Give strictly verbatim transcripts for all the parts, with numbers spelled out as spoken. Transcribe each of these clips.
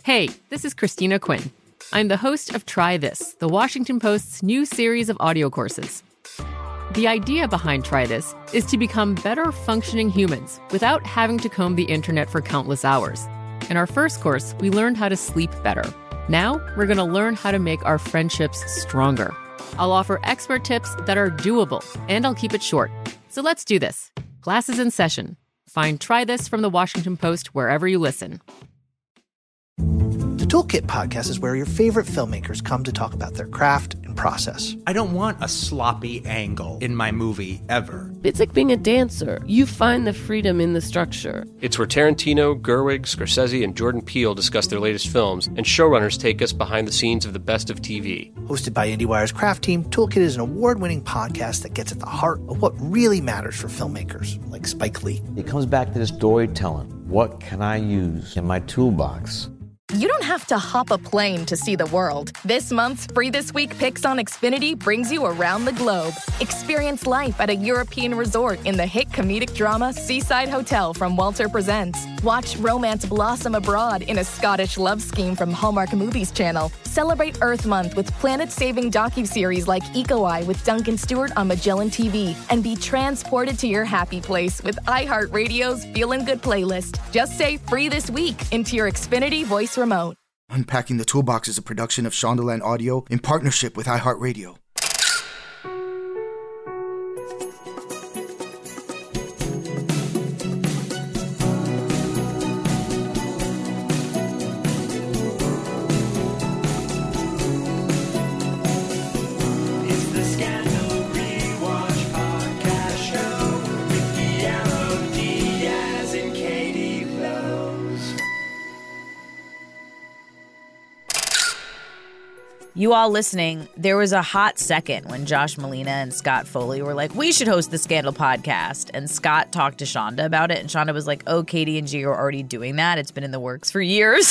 Hey, this is Christina Quinn. I'm the host of Try This, the Washington Post's new series of audio courses. The idea behind Try This is to become better functioning humans without having to comb the internet for countless hours. In our first course, we learned how to sleep better. Now, we're going to learn how to make our friendships stronger. I'll offer expert tips that are doable, and I'll keep it short. So let's do this. Class is in session. Find Try This from the Washington Post wherever you listen. The Toolkit podcast is where your favorite filmmakers come to talk about their craft and process. I don't want a sloppy angle in my movie ever. It's like being a dancer. You find the freedom in the structure. It's where Tarantino, Gerwig, Scorsese, and Jordan Peele discuss their latest films, and showrunners take us behind the scenes of the best of T V. Hosted by IndieWire's craft team, Toolkit is an award-winning podcast that gets at the heart of what really matters for filmmakers, like Spike Lee. It comes back to the storytelling. What can I use in my toolbox? You don't have to hop a plane to see the world. This month's Free This Week Picks on Xfinity brings you around the globe. Experience life at a European resort in the hit comedic drama Seaside Hotel from Walter Presents. Watch romance blossom abroad in a Scottish love scheme from Hallmark Movies Channel. Celebrate Earth Month with planet-saving docuseries like Eco Eye with Duncan Stewart on Magellan T V. And be transported to your happy place with iHeartRadio's Feelin' Good playlist. Just say Free This Week into your Xfinity voice remote. Unpacking the Toolbox is a production of Shondaland Audio in partnership with iHeartRadio. You all listening, there was a hot second when Josh Malina and Scott Foley were like, we should host the Scandal podcast. And Scott talked to Shonda about it. And Shonda was like, oh, Katie and G are already doing that. It's been in the works for years.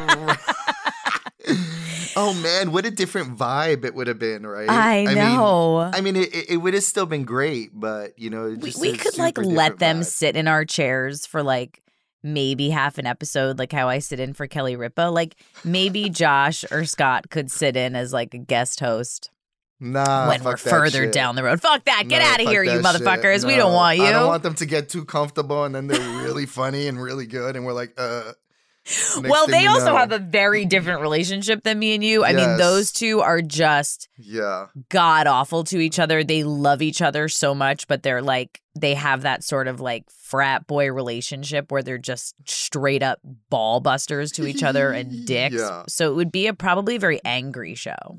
Oh, man, what a different vibe it would have been, right? I know. I mean, I mean it, it would have still been great, but, you know, it we, just we could like let them vibe. sit in our chairs for like maybe half an episode, like how I sit in for Kelly Ripa. Like maybe Josh or Scott could sit in as like a guest host. Nah, when fuck we're that further shit. down the road. Fuck that. Get No, out of fuck here, you that motherfuckers. shit. We No, don't want you. I don't want them to get too comfortable and then they're really funny and really good and we're like, uh. Next Well, thing they you also know- have a very different relationship than me and you. I mean, Yes. those two are just Yeah. god awful to each other. They love each other so much, but they're like, they have that sort of like frat boy relationship where they're just straight up ball busters to each other and dicks. Yeah. So it would be a probably a very angry show.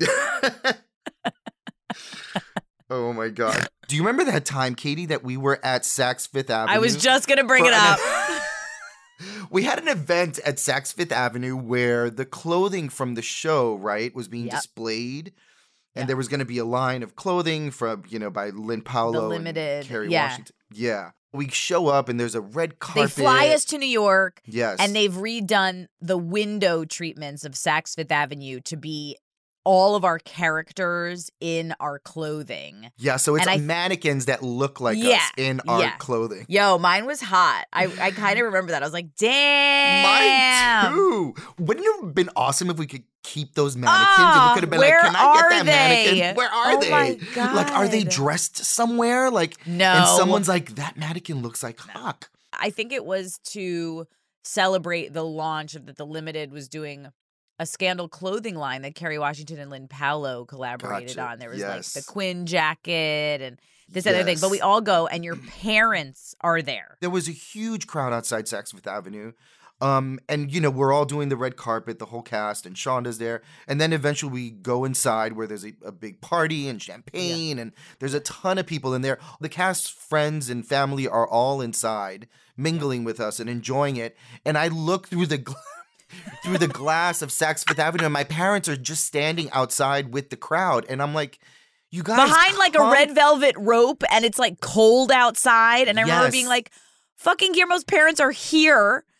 Oh my God. Do you remember that time, Katie, that we were at Saks Fifth Avenue? I was just going to bring for it an- up. We had an event at Saks Fifth Avenue where the clothing from the show, right, was being Yep. displayed. And Yep. there was going to be a line of clothing from, you know, by Lynn Paolo Limited, and Kerry yeah. Washington. Yeah. We show up and there's a red They carpet. fly us to New York. Yes. And they've redone the window treatments of Saks Fifth Avenue to be all of our characters in our clothing. Yeah, so it's And I- mannequins that look like Yeah, us in our yeah. clothing. Yo, mine was hot. I, I kind of remember that. I was like, damn. Mine too. Wouldn't it have been awesome if we could keep those mannequins? Ah, and we could have been where like, can I get are that they? mannequin? Where are Oh they? my Like, are they God. dressed somewhere? Like, No. And someone's like, that mannequin looks like Huck. I think it was to celebrate the launch of that the Limited was doing a Scandal clothing line that Kerry Washington and Lynn Paolo collaborated Gotcha. on. There was Yes. like the Quinn jacket and this other thing. Yes. But we all go and your parents are there. There was a huge crowd outside Saks Fifth Avenue. Um, and, you know, we're all doing the red carpet, the whole cast, and Shonda's there. And then eventually we go inside where there's a, a big party and champagne, and there's a ton of people in there. The cast's friends and family are all inside, mingling with us and enjoying it. And I look through the... Gl- through the glass of Saks Fifth Avenue, and my parents are just standing outside with the crowd. And I'm like, you guys Behind like a come- red velvet rope and it's like cold outside. And I remember Yes. being like, fucking Guillermo's parents are here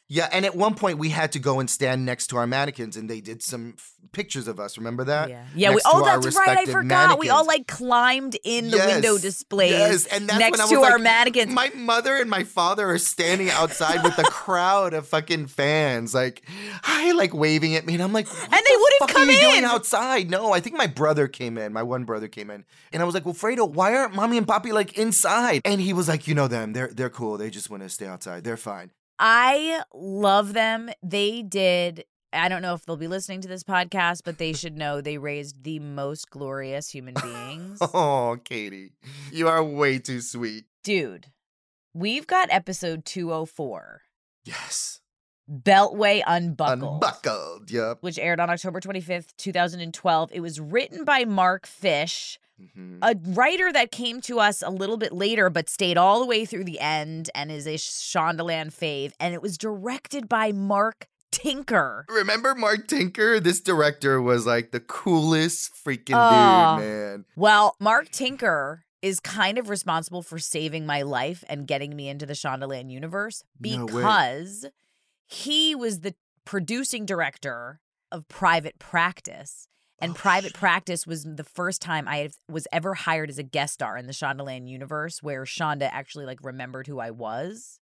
Yeah, and at one point we had to go and stand next to our mannequins, and they did some f- pictures of us. Remember that? Yeah, yeah. We, Next oh, to our that's right. I respective forgot. mannequins. We all like climbed in the Yes, window displays yes, and that's next when I to was our like, mannequins. My mother and my father are standing outside with a crowd of fucking fans, like, hi, like waving at me, and I'm like, what and they the wouldn't fuck come are you in doing outside? No, I think my brother came in. My one brother came in, and I was like, well, Fredo, why aren't mommy and papi like inside? And he was like, you know them, they're they're cool. They just want to stay outside. They're fine. I love them. They did. I don't know if they'll be listening to this podcast, but they should know they raised the most glorious human beings. Oh, Katie, you are way too sweet. Dude, we've got episode two oh four. Yes. Beltway Unbuckled. Unbuckled, yep. Which aired on October twenty-fifth, twenty twelve. It was written by Mark Fish, mm-hmm. a writer that came to us a little bit later but stayed all the way through the end and is a Shondaland fave. And it was directed by Mark Tinker. Remember Mark Tinker? This director was like the coolest freaking uh, dude, man. Well, Mark Tinker is kind of responsible for saving my life and getting me into the Shondaland universe because no he was the producing director of Private Practice. And oh, Private shit. Practice was the first time I was ever hired as a guest star in the Shondaland universe where Shonda actually like remembered who I was.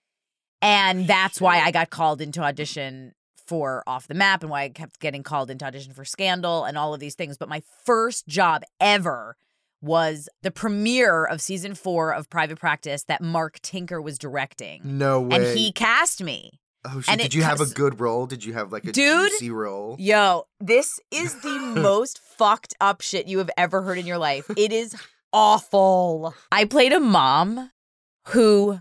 And that's why I got called into audition for Off the Map and why I kept getting called into audition for Scandal and all of these things. But my first job ever was the premiere of season four of Private Practice that Mark Tinker was directing. No way. And he cast me. Oh, shit. Did you have a good role? Did you have like a Dude, juicy role? Yo, this is the most fucked up shit you have ever heard in your life. It is awful. I played a mom who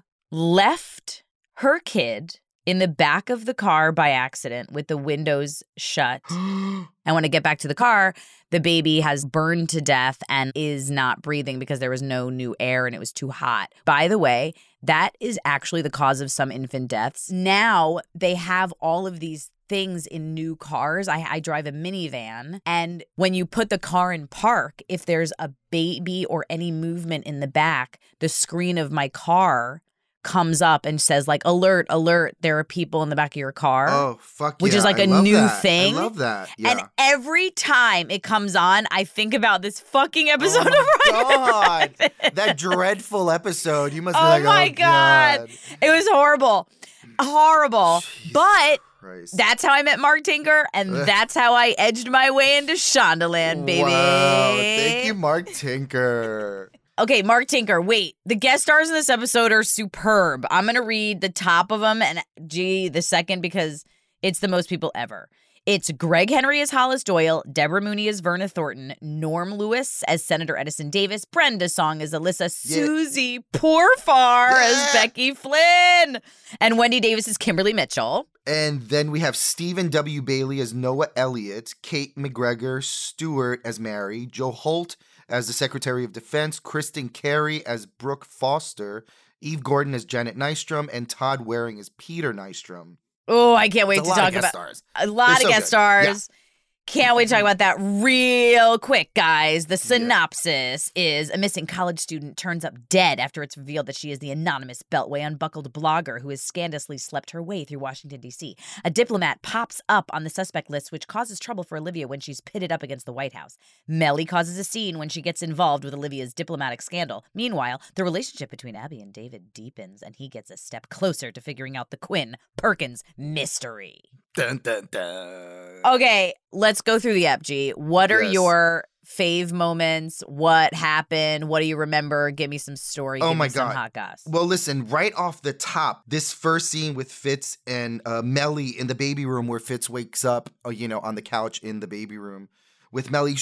left her kid in the back of the car by accident with the windows shut. And when I get back to the car, the baby has burned to death and is not breathing because there was no new air and it was too hot. By the way, that is actually the cause of some infant deaths. Now they have all of these things in new cars. I, I drive a minivan, and when you put the car in park, if there's a baby or any movement in the back, the screen of my car comes up and says like, alert, alert, there are people in the back of your car. Oh, fuck Which yeah. is like I a love new that. thing. I love that. Yeah. And every time it comes on, I think about this fucking episode oh of Private God. Practice. That dreadful episode. You must be oh like, my oh, God. God. It was horrible. Horrible. Jesus but Christ. That's how I met Mark Tinker, and that's how I edged my way into Shondaland, baby. Wow. Thank you, Mark Tinker. Okay, Mark Tinker, wait. The guest stars in this episode are superb. I'm going to read the top of them and, gee, the second because it's the most people ever. It's Greg Henry as Hollis Doyle, Deborah Mooney as Verna Thornton, Norm Lewis as Senator Edison Davis, Brenda Song as Alyssa, yeah. Susie Pourfar yeah. as Becky Flynn, and Wendy Davis as Kimberly Mitchell. And then we have Stephen W. Bailey as Noah Elliott, Kate McGregor Stewart as Mary, Joe Holt as the Secretary of Defense, Kristen Carey as Brooke Foster, Eve Gordon as Janet Nystrom, and Todd Waring as Peter Nystrom. Oh, I can't wait it's to a lot talk of guest about stars. a lot They're of so guest good. stars. Yeah. Can't wait to talk about that real quick, guys. The synopsis yeah. is a missing college student turns up dead after it's revealed that she is the anonymous Beltway Unbuckled blogger who has scandalously slept her way through Washington, D C. A diplomat pops up on the suspect list, which causes trouble for Olivia when she's pitted up against the White House. Mellie causes a scene when she gets involved with Olivia's diplomatic scandal. Meanwhile, the relationship between Abby and David deepens, and he gets a step closer to figuring out the Quinn-Perkins mystery. Dun, dun, dun. Okay, let's go through the ep, G. What are Yes. your fave moments? What happened? What do you remember? Give me some story. Oh Give my me some God. hot goss. Well, listen, right off the top, this first scene with Fitz and uh, Mellie in the baby room where Fitz wakes up, uh, you know, on the couch in the baby room with Mellie,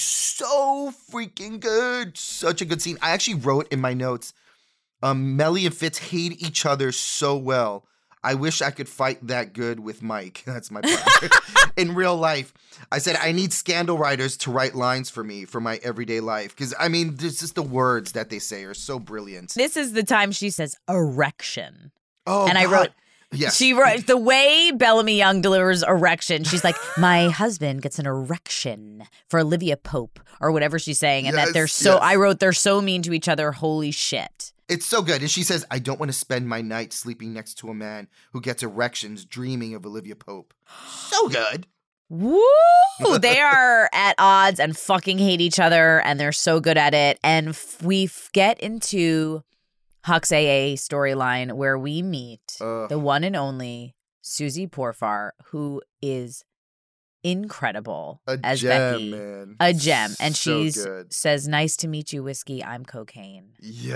so freaking good. Such a good scene. I actually wrote in my notes, um, Mellie and Fitz hate each other so well. I wish I could fight that good with Mike. That's my plan. In real life, I said I need scandal writers to write lines for me for my everyday life. Because, I mean, there's just the words that they say are so brilliant. This is the time she says erection. Oh, and God. I wrote, yes. she wrote, the way Bellamy Young delivers erection, she's like, my husband gets an erection for Olivia Pope or whatever she's saying. And Yes, that they're so, yes. I wrote, they're so mean to each other. Holy shit. It's so good. And she says, I don't want to spend my night sleeping next to a man who gets erections dreaming of Olivia Pope. So good. Woo! They are at odds and fucking hate each other, and they're so good at it. And f- we f- get into Huck's A A storyline where we meet Ugh. the one and only Susie Porfar, who is incredible A as gem, Becky. man. A gem. And So she's good. says, nice to meet you, Whiskey. I'm cocaine.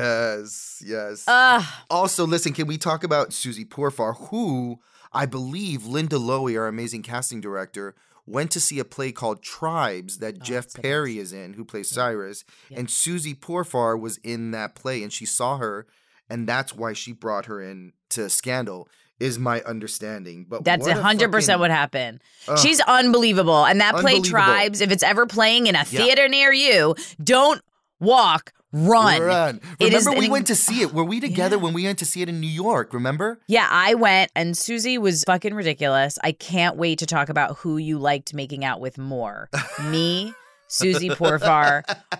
Yes, yes. Ugh. Also, listen, can we talk about Susie Porfar, who I believe Linda Lowy, our amazing casting director, went to see a play called Tribes that Oh, Jeff that's the Perry best. is in, who plays Yeah. Cyrus. Yeah. And Susie Porfar was in that play, and she saw her, and that's why she brought her in to Scandal, is my understanding. But That's what a one hundred percent fucking- what happened. Ugh. She's unbelievable. And that play, Unbelievable. Tribes, if it's ever playing in a Yeah. theater near you, don't walk, run. Run. It is Remember, we an- went to see it. Were we together Yeah. when we went to see it in New York? Remember? Yeah, I went, and Susie was fucking ridiculous. I can't wait to talk about who you liked making out with more. Me, Susie Porfar,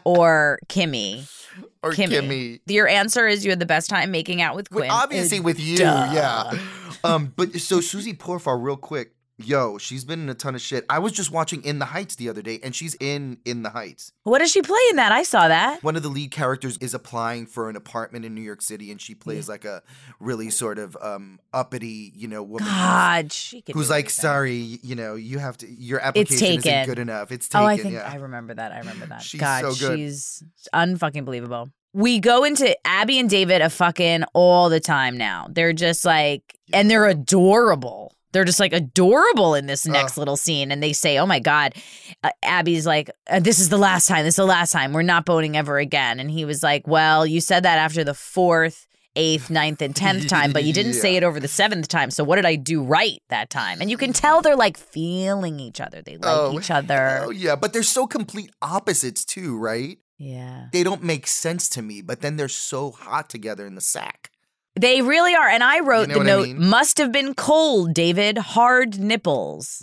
or Kimmy. Or Kimmy. Kimmy. Your answer is you had the best time making out with Quinn. Well, obviously Uh, with you, duh. yeah. Um, but so Susie Porfar, real quick, yo, she's been in a ton of shit. I was just watching In the Heights the other day, and she's in In the Heights. What does she play in that? I saw that. One of the lead characters is applying for an apartment in New York City, and she plays like a really sort of um, uppity, you know, woman. who's- God, she could Who's do like, anything. sorry, you know, you have to, your application isn't taken. good enough. It's taken, Oh, I think yeah. I remember that. I remember that. She's God, so good. she's unfucking believable. We go into Abby and David a fucking all the time now. They're just like, and they're adorable. They're just like adorable in this next Uh. little scene. And they say, oh my God, uh, Abby's like, uh, this is the last time. This is the last time. We're not boning ever again. And he was like, well, you said that after the fourth, eighth, ninth, and tenth time, but you didn't say Yeah. it over the seventh time. So what did I do right that time? And you can tell they're like feeling each other. They like Oh, each other. Oh, yeah, but they're so complete opposites too, right? Yeah. They don't make sense to me, but then they're so hot together in the sack. They really are. And I wrote You know the what I note, mean? must have been cold, David. Hard nipples.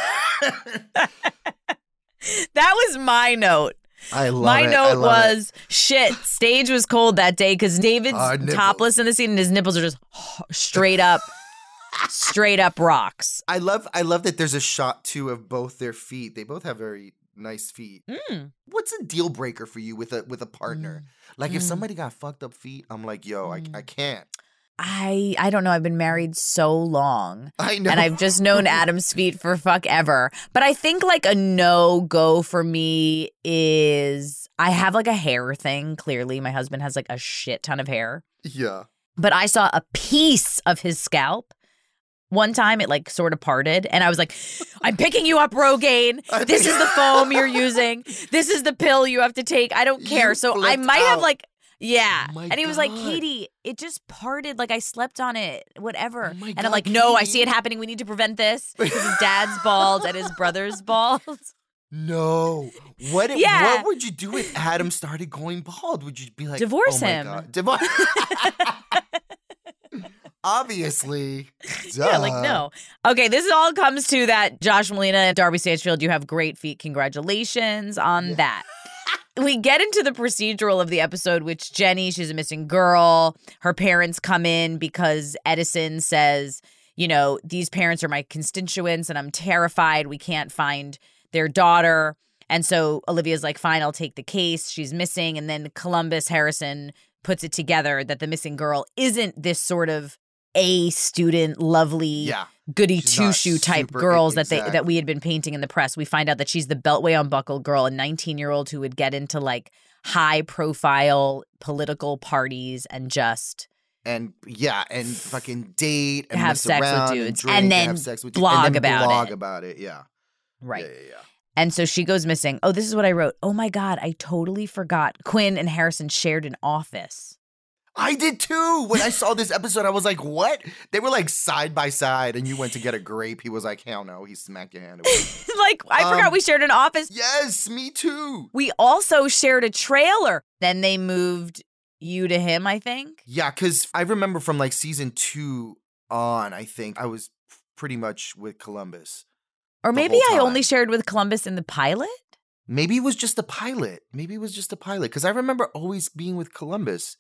That was my note. I love my it. I note love it. was, shit, stage was cold that day because David's Hard nipples. topless in the scene and his nipples are just straight up, straight up rocks. I love I love that there's a shot too of both their feet. They both have very nice feet. Mm. What's a deal breaker for you with a with a partner? Like if Mm. somebody got fucked up feet, I'm like, yo, I, I can't. I I don't know. I've been married so long. I know. And I've just known Adam's feet for fuck ever. But I think like a no-go for me is I have like a hair thing, clearly. My husband has like a shit ton of hair. Yeah. But I saw a piece of his scalp. One time it like sort of parted and I was like, I'm picking you up, Rogaine. This is the foam you're using. This is the pill you have to take. I don't care. You So I flipped might have out. like, yeah. Oh my and he was like, God. Katie, it just parted. Like I slept on it, whatever. Oh my and God, I'm like, no, I Katie. see it happening. We need to prevent this. Because his dad's bald and his brother's bald. No. What if, Yeah. what would you do if Adam started going bald? Would you be like, Divorce oh my him. God. Divorce. Obviously. Yeah, Duh. like no. Okay, this all comes to that Josh Molina and Darby Stanchfield, you have great feet. Congratulations on that. We get into the procedural of the episode, which Jenny, she's a missing girl. Her parents come in because Edison says, you know, these parents are my constituents and I'm terrified. We can't find their daughter. And so Olivia's like, fine, I'll take the case. She's missing. And then Columbus Harrison puts it together that the missing girl isn't this sort of A student, lovely, Yeah. goody She's not two-shoe type super- girls that they exactly. that we had been painting in the press. We find out that she's the Beltway unbuckled girl, a nineteen-year-old who would get into like high-profile political parties and just And yeah, and fucking date and Have mess sex with around and dudes, drink and and then have sex with blog and then about blog it. about it. Yeah. right. Yeah, yeah, yeah. And so she goes missing. Oh, this is what I wrote. Oh my God, I totally forgot. Quinn and Harrison shared an office. I did too. When I saw this episode, I was like, what? They were like side by side, and you went to get a grape. He was like, hell no. He smacked your hand away. Like, I Um, forgot we shared an office. Yes, me too. We also shared a trailer. Then they moved you to him, I think. Yeah, because I remember from like season two on, I think I was pretty much with Columbus. Or the maybe whole I only time. shared with Columbus in the pilot. Maybe it was just the pilot. Maybe it was just the pilot. Because I remember always being with Columbus.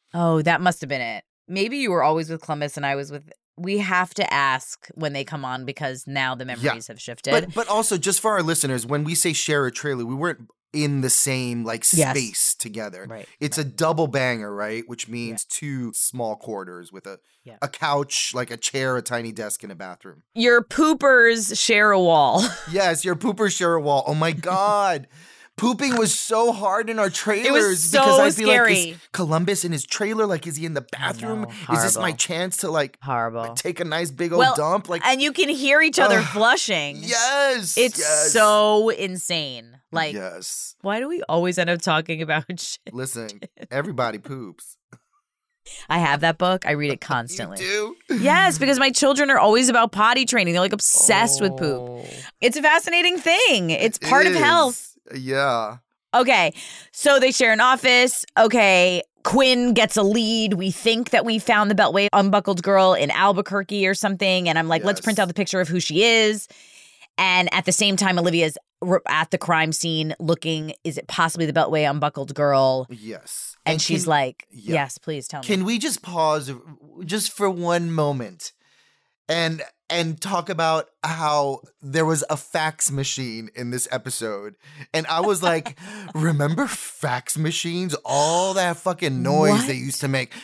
Oh, that must have been it. Maybe you were always with Columbus and I was with. We have to ask when they come on because now the memories Yeah. have shifted. But but also just for our listeners, when we say share a trailer, we weren't in the same like Yes. space together. Right, It's a double banger, right? Which means two small quarters with a Yeah. a couch, like a chair, a tiny desk, and a bathroom. Your poopers share a wall. Yes, your poopers share a wall. Oh my God. Pooping was so hard in our trailers so because I'd be scary. like, is Columbus in his trailer? Like, is he in the bathroom? know, Is this my horrible. chance to like, Horrible. like, take a nice big old well, dump? Like, and you can hear each other Ugh. flushing. yes, It's yes, so insane. Like, yes. why do we always end up talking about shit? Listen, everybody poops. I have that book. I read it constantly. You do? Yes, because my children are always about potty training. They're like obsessed with poop. Oh. It's a fascinating thing. It's It part of is. health. Yeah. Okay, so they share an office. Okay, Quinn gets a lead. We think that we found the Beltway unbuckled girl in Albuquerque or something. And I'm like, let's Yes. print out the picture of who she is. And at the same time, Olivia's r- at the crime scene looking, is it possibly the Beltway unbuckled girl? Yes. And, she's can- like, yeah. yes, please tell me. Can we just pause just for one moment and and talk about how there was a fax machine in this episode? And I was like, remember fax machines? All that fucking noise What? they used to make.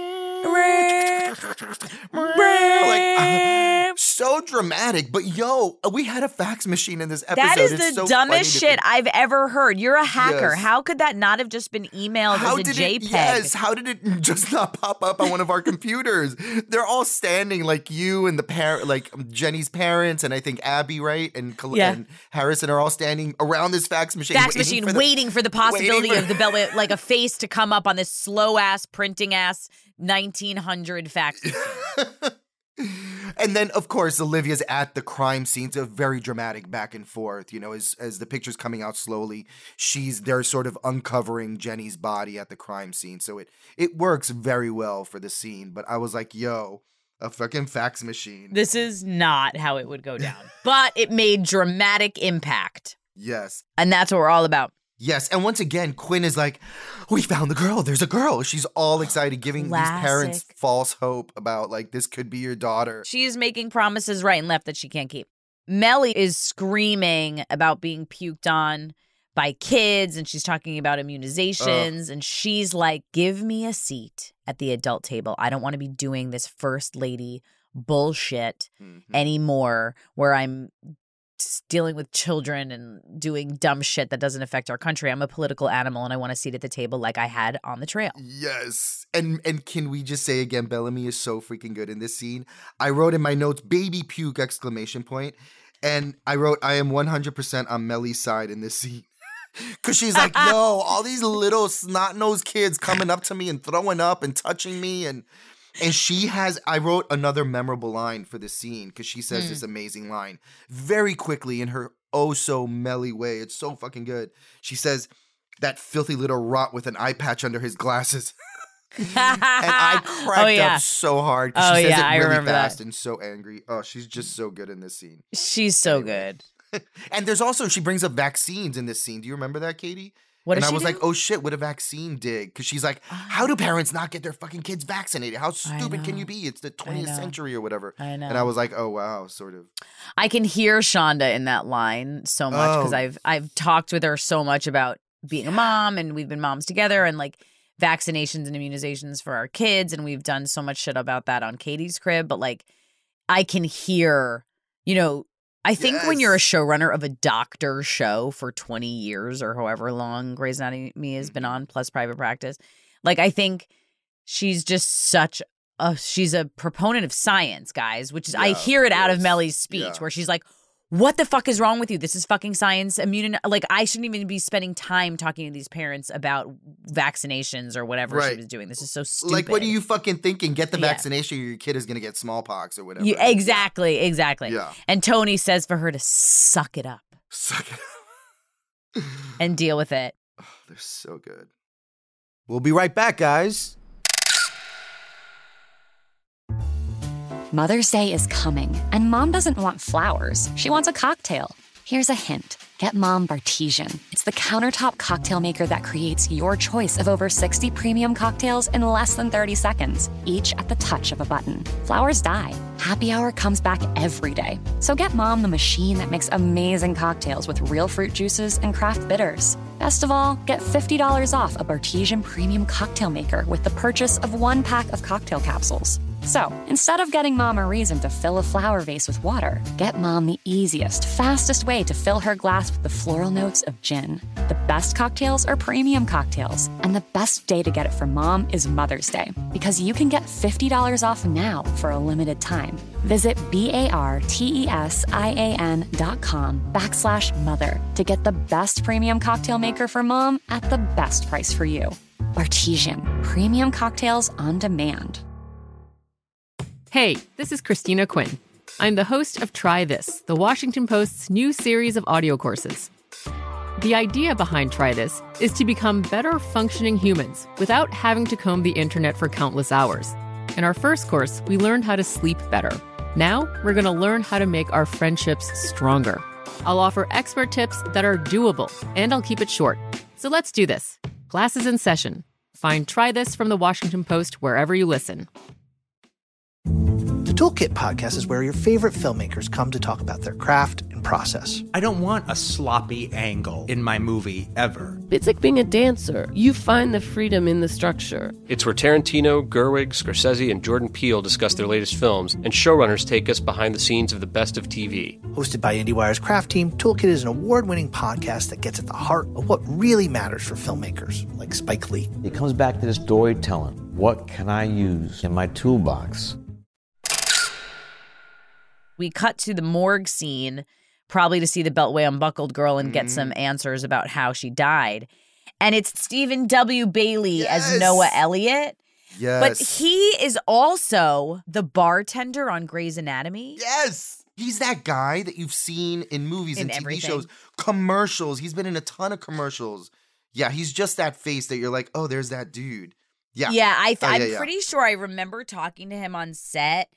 Like, uh, so dramatic. But yo, we had a fax machine in this episode. That is It's the so dumbest funny to shit think. I've ever heard. You're a hacker. Yes. How could that not have just been emailed How as a did JPEG? it? Yes. How did it just not pop up on one of our computers? They're all standing like you and the parent, like um, Jenny's parents, and I think Abby, right, and, Col- Yeah. and Harrison are all standing around this fax machine. Fax waiting machine for the- waiting for the possibility for- of the Beltway, like a face to come up on this slow ass printing ass nineteen hundred fax machine. And then, of course, Olivia's at the crime scene. It's a very dramatic back and forth. You know, as as the picture's coming out slowly, she's they're sort of uncovering Jenny's body at the crime scene. So it it works very well for the scene. But I was like, yo, a fucking fax machine. This is not how it would go down, but it made dramatic impact, Yes. and that's what we're all about. Yes, and once again, Quinn is like, we found the girl. There's a girl. She's all excited, giving these parents Classic. false hope about, like, this could be your daughter. She's making promises right and left that she can't keep. Melly is screaming about being puked on by kids, and she's talking about immunizations, and she's like, give me a seat at the adult table. I don't want to be doing this first lady bullshit Mhm. anymore where I'm s- dealing with children and doing dumb shit that doesn't affect our country. I'm a political animal, and I want a seat at the table like I had on the trail. Yes. And and can we just say again, Bellamy is so freaking good in this scene. I wrote in my notes, baby puke, exclamation point. And I wrote, I am one hundred percent on Melly's side in this scene. Because she's like, yo, all these little snot-nosed kids coming up to me and throwing up and touching me. And and she has, I wrote another memorable line for this scene because she says Mm. this amazing line very quickly in her oh-so-Melly way. It's so fucking good. She says, that filthy little rot with an eye patch under his glasses. And I cracked oh, yeah. up so hard because Oh, she says yeah, I it really remember that. fast and so angry. Oh, she's just so good in this scene. She's so Anyway. good. And there's also, she brings up vaccines in this scene. Do you remember that, Katie? What and does I she was do? like, oh shit, what a vaccine did. Because she's like, how do parents not get their fucking kids vaccinated? How stupid can know. you be? It's the twentieth know. century or whatever. I know. And I was like, oh wow, sort of. I can hear Shonda in that line so much because Oh. I've I've talked with her so much about being a mom, and we've been moms together, and like vaccinations and immunizations for our kids, and we've done so much shit about that on Katie's crib. But like, I can hear, you know, I think when you're a Yes. showrunner of a doctor show for twenty years or however long Grey's Anatomy has been Mm-hmm. on, plus private practice, like I think she's just such a she's a proponent of science, guys, which is I Yeah, hear it out of yes. Melly's speech Yeah. where she's like, what the fuck is wrong with you? This is fucking science. Immune, like I shouldn't even be spending time talking to these parents about vaccinations or whatever she Right. was doing. This is so stupid. Like, what are you fucking thinking? Get the Yeah. vaccination or your kid is going to get smallpox or whatever. You, exactly, exactly. Yeah. And Tony says for her to suck it up Suck it. and deal with it. Oh, they're so good. We'll be right back, guys. Mother's Day is coming, and Mom doesn't want flowers. She wants a cocktail. Here's a hint. Get Mom Bartesian. It's the countertop cocktail maker that creates your choice of over sixty premium cocktails in less than thirty seconds, each at the touch of a button. Flowers die. Happy Hour comes back every day. So get Mom the machine that makes amazing cocktails with real fruit juices and craft bitters. Best of all, get fifty dollars off a Bartesian premium cocktail maker with the purchase of one pack of cocktail capsules. So, instead of getting Mom a reason to fill a flower vase with water, get Mom the easiest, fastest way to fill her glass with the floral notes of gin. The best cocktails are premium cocktails, and the best day to get it for Mom is Mother's Day, because you can get fifty dollars off now for a limited time. Visit B-A-R-T-E-S-I-A-N dot com backslash mother to get the best premium cocktail maker for Mom at the best price for you. Bartesian, premium cocktails on demand. Hey, this is Christina Quinn. I'm the host of Try This, the Washington Post's new series of audio courses. The idea behind Try This is to become better functioning humans without having to comb the internet for countless hours. In our first course, we learned how to sleep better. Now, we're going to learn how to make our friendships stronger. I'll offer expert tips that are doable, and I'll keep it short. So let's do this. Class is in session. Find Try This from the Washington Post wherever you listen. The Toolkit podcast is where your favorite filmmakers come to talk about their craft and process. I don't want a sloppy angle in my movie ever. It's like being a dancer. You find the freedom in the structure. It's where Tarantino, Gerwig, Scorsese, and Jordan Peele discuss their latest films, and showrunners take us behind the scenes of the best of T V. Hosted by IndieWire's craft team, Toolkit is an award-winning podcast that gets at the heart of what really matters for filmmakers, like Spike Lee. It comes back to this storytelling. What can I use in my toolbox? We cut to the morgue scene, probably to see the Beltway unbuckled girl and get mm. some answers about how she died. And it's Stephen W. Bailey yes. as Noah Elliott. Yes. But he is also the bartender on Grey's Anatomy. Yes. He's that guy that you've seen in movies in and T V everything. shows, commercials. He's been in a ton of commercials. Yeah, he's just that face that you're like, oh, there's that dude. Yeah. Yeah, I th- oh, yeah, I'm yeah. pretty sure I remember talking to him on set.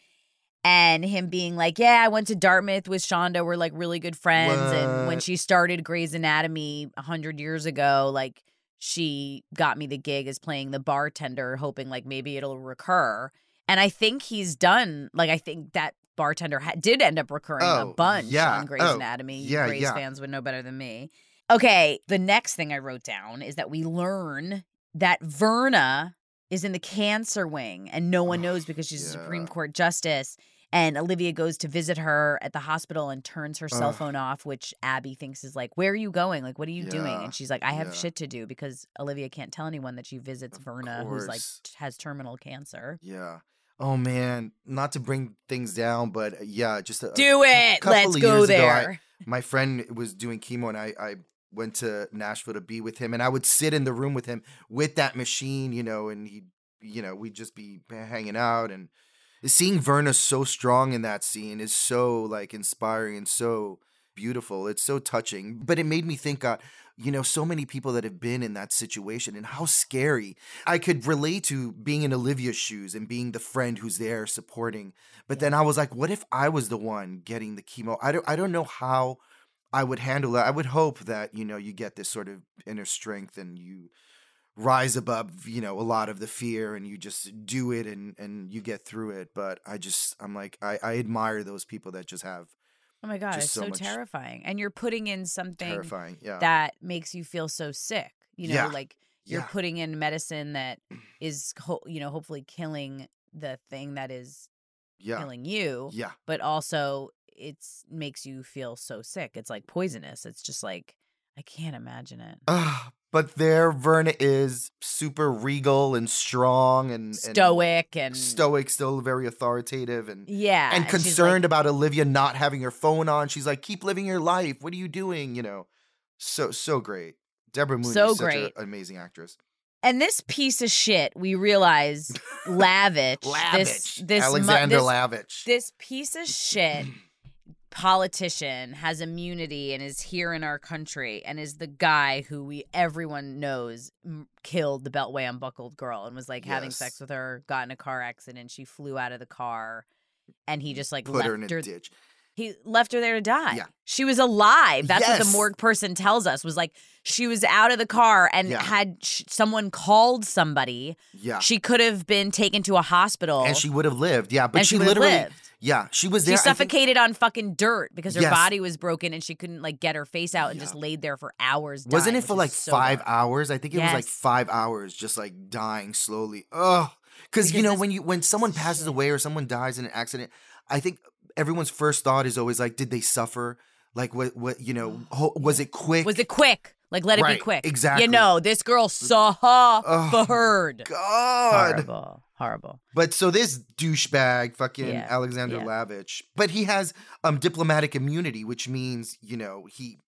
And him being like, yeah, I went to Dartmouth with Shonda. We're like really good friends. What? And when she started Grey's Anatomy a hundred years ago, like she got me the gig as playing the bartender, hoping like maybe it'll recur. And I think he's done. Like I think that bartender ha- did end up recurring oh, a bunch yeah. on Grey's oh, Anatomy. Yeah, Grey's yeah. fans would know better than me. Okay, the next thing I wrote down is that we learn that Verna is in the cancer wing and no one knows because she's yeah. a Supreme Court justice. And Olivia goes to visit her at the hospital and turns her cell phone off, which Abby thinks is like, where are you going? Like, what are you yeah. doing? And she's like, I have yeah. shit to do because Olivia can't tell anyone that she visits of Verna, course. who's like has terminal cancer. Yeah. Oh, man. Not to bring things down, but yeah, just a, do a, it. a couple Let's of go years there. Ago, I, my friend was doing chemo and I, I went to Nashville to be with him and I would sit in the room with him with that machine, you know, and he, you know, we'd just be hanging out and seeing Verna so strong in that scene is so like inspiring and so beautiful. It's so touching, but it made me think, uh, you know, so many people that have been in that situation and how scary. I could relate to being in Olivia's shoes and being the friend who's there supporting. But then I was like, what if I was the one getting the chemo? I don't, I don't know how I would handle that. I would hope that, you know, you get this sort of inner strength and you rise above, you know, a lot of the fear and you just do it and, and you get through it. But I just, I'm like, I, I admire those people that just have. Oh my God, just it's so, so much terrifying. And you're putting in something terrifying, yeah. that makes you feel so sick. You know, Yeah. like you're Yeah. putting in medicine that is, ho- you know, hopefully killing the thing that is yeah. killing you. Yeah. But also it's makes you feel so sick. It's like poisonous. It's just like, I can't imagine it. Uh, but there Verna is super regal and strong and stoic and, and stoic, still very authoritative and yeah, and and concerned like, about Olivia not having her phone on. She's like, keep living your life. What are you doing? You know, so so great. Deborah Mooney so is such great. an amazing actress. And this piece of shit, we realize, Lavitch, Lavitch, this, this Alexander mu- this, Lavitch, this piece of shit politician has immunity and is here in our country and is the guy who we everyone knows m- killed the Beltway unbuckled girl and was like yes. having sex with her, got in a car accident, she flew out of the car, and he just like put left her in a her, ditch. He left her there to die. Yeah. She was alive. That's yes. what the morgue person tells us, was like she was out of the car and yeah. had sh- someone called somebody. Yeah. She could have been taken to a hospital. And she would have lived. Yeah, but and she, she literally lived. Yeah, she was there. She suffocated think, on fucking dirt because her yes. body was broken and she couldn't like get her face out and yeah. just laid there for hours. Dying, Wasn't it for like so five dark. hours? I think it yes. was like five hours, just like dying slowly. Ugh. Because you know when you when someone passes shit. away or someone dies in an accident, I think everyone's first thought is always like, did they suffer? Like what? What you know? Ho- was it quick? Was it quick? Like let it right, be quick. Exactly. You know, this girl saw oh, heard. God. Horrible. Horrible. But so this douchebag, fucking Yeah, Alexander yeah. Lavich, but he has um diplomatic immunity, which means you know he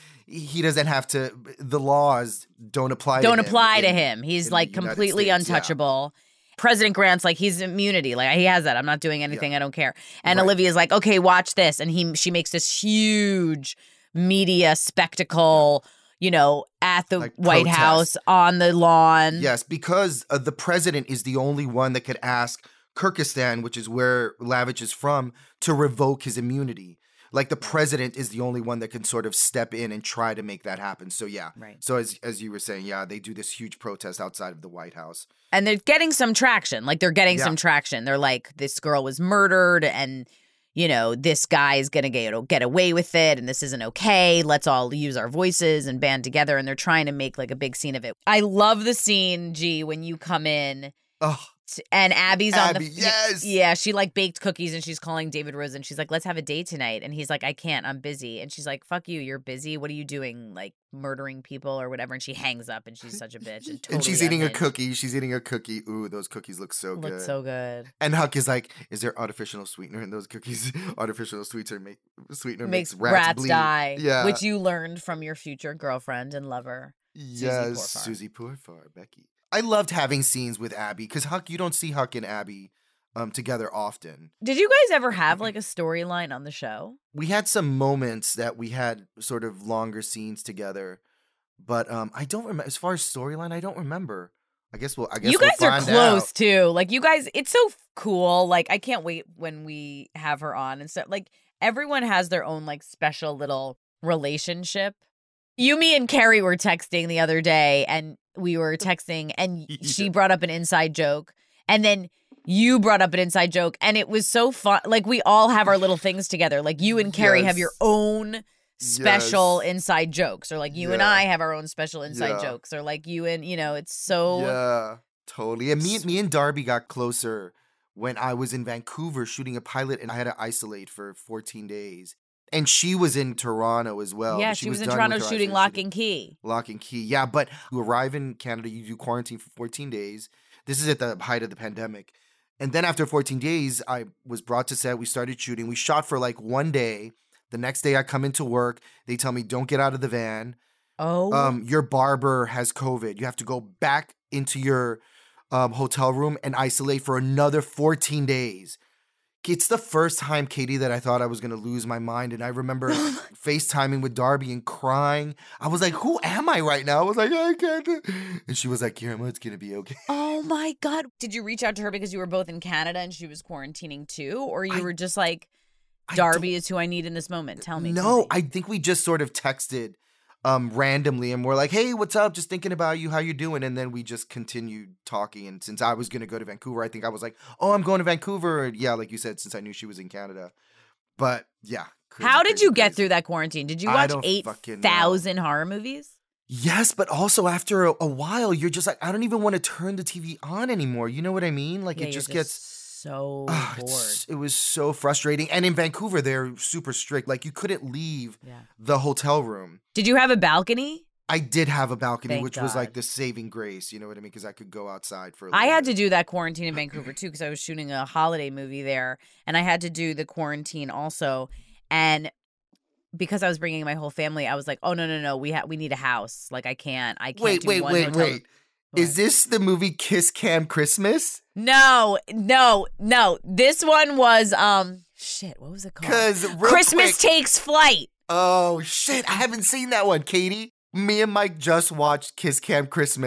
he doesn't have to. The laws don't apply. Don't to apply him to in, him. He's in like the United completely States, yeah. untouchable. President Grant's like, he's immunity. Like he has that. I'm not doing anything. Yeah. I don't care. And Right. Olivia's like, okay, watch this. And he she makes this huge media spectacle, you know, at the Like White protest. House on the lawn. Yes, because uh, the president is the only one that could ask Kyrgyzstan, which is where Lavich is from, to revoke his immunity. Like the president is the only one that can sort of step in and try to make that happen. So yeah. Right. So as as you were saying, yeah, they do this huge protest outside of the White House. And they're getting some traction. Like they're getting Yeah. some traction. They're like, this girl was murdered and, you know, this guy is going to get, get away with it and this isn't okay. Let's all use our voices and band together. And they're trying to make like a big scene of it. I love the scene, G, when you come in. Oh, And Abby's on Abby, the yes. yeah. She like baked cookies and she's calling David Rose and she's like, "Let's have a date tonight." And he's like, "I can't. I'm busy." And she's like, "Fuck you. You're busy. What are you doing? Like murdering people or whatever?" And she hangs up and she's such a bitch. And, totally and she's eating a unhinged. cookie. She's eating a cookie. Ooh, those cookies look so Look good. so good. And Huck is like, "Is there artificial sweetener in those cookies? Artificial sweetener make sweetener Makes, makes, rats, rats bleed." die. Yeah. Which you learned from your future girlfriend and lover. Yes, Susie Pourfar, Becky. I loved having scenes with Abby because Huck, you don't see Huck and Abby um, together often. Did you guys ever have like a storyline on the show? We had some moments that we had sort of longer scenes together, but um, I don't remember. As far as storyline, I don't remember. I guess we'll. I guess you guys we'll are find close out. too. Like you guys, it's so f- cool. Like I can't wait when we have her on and stuff. Like everyone has their own like special little relationship. You, me, and Carrie were texting the other day, and we were texting, and Yeah. she brought up an inside joke, and then you brought up an inside joke, and it was so fun. Like we all have our little things together. Like you and Carrie have Yes. your own special Yes. inside jokes, or like you and Yeah. I have our own special inside Yeah. jokes, or like you and you know, it's so. Yeah, totally. And me, me and Darby got closer when I was in Vancouver shooting a pilot, and I had to isolate for fourteen days. And she was in Toronto as well. Yeah, but she, was, in done Toronto with her shooting isolation. Lock and Key. Lock and Key. Yeah, but you arrive in Canada, you do quarantine for fourteen days. This is at the height of the pandemic. And then after fourteen days, I was brought to set. We started shooting. We shot for like one day. The next day I come into work. They tell me, don't get out of the van. Oh. Um, your barber has COVID. You have to go back into your um, hotel room and isolate for another fourteen days. It's the first time, Katie, that I thought I was going to lose my mind. And I remember FaceTiming with Darby and crying. I was like, who am I right now? I was like, I can't. do-" And she was like, Guillermo, it's going to be okay. Oh my God. Did you reach out to her because you were both in Canada and she was quarantining too? Or you I- were just like, I Darby is who I need in this moment? Tell me. tell No, me. I think we just sort of texted um, randomly and we're like, hey, what's up? Just thinking about you. How you doing? And then we just continued talking. And since I was going to go to Vancouver, I think I was like, oh, I'm going to Vancouver. And yeah, like you said, since I knew she was in Canada. But yeah. crazy, How did crazy, you get crazy. through that quarantine? Did you I watch don't eight fucking know. thousand horror movies? Yes, but also after a, a while, you're just like, I don't even want to turn the T V on anymore. You know what I mean? Like Yeah, it you're just gets so ah, bored. it's- it was so frustrating. And in Vancouver, they're super strict. Like you couldn't leave Yeah. the hotel room. Did you have a balcony? I did have a balcony, Thank which was like God. the saving grace. You know what I mean? Because I could go outside for a I little had bit. to do that quarantine in Vancouver too because I was shooting a holiday movie there, and I had to do the quarantine also. And because I was bringing my whole family, I was like, "Oh no, no, no! We ha- we need a house. Like I can't, I can't Wait, do wait, one wait, hotel." wait. Is this the movie Kiss Cam Christmas? No, no, no. This one was um shit. What was it called? Because Christmas Takes Flight. Oh shit! I haven't seen that one, Katie. Me and Mike just watched Kiss Cam Christmas.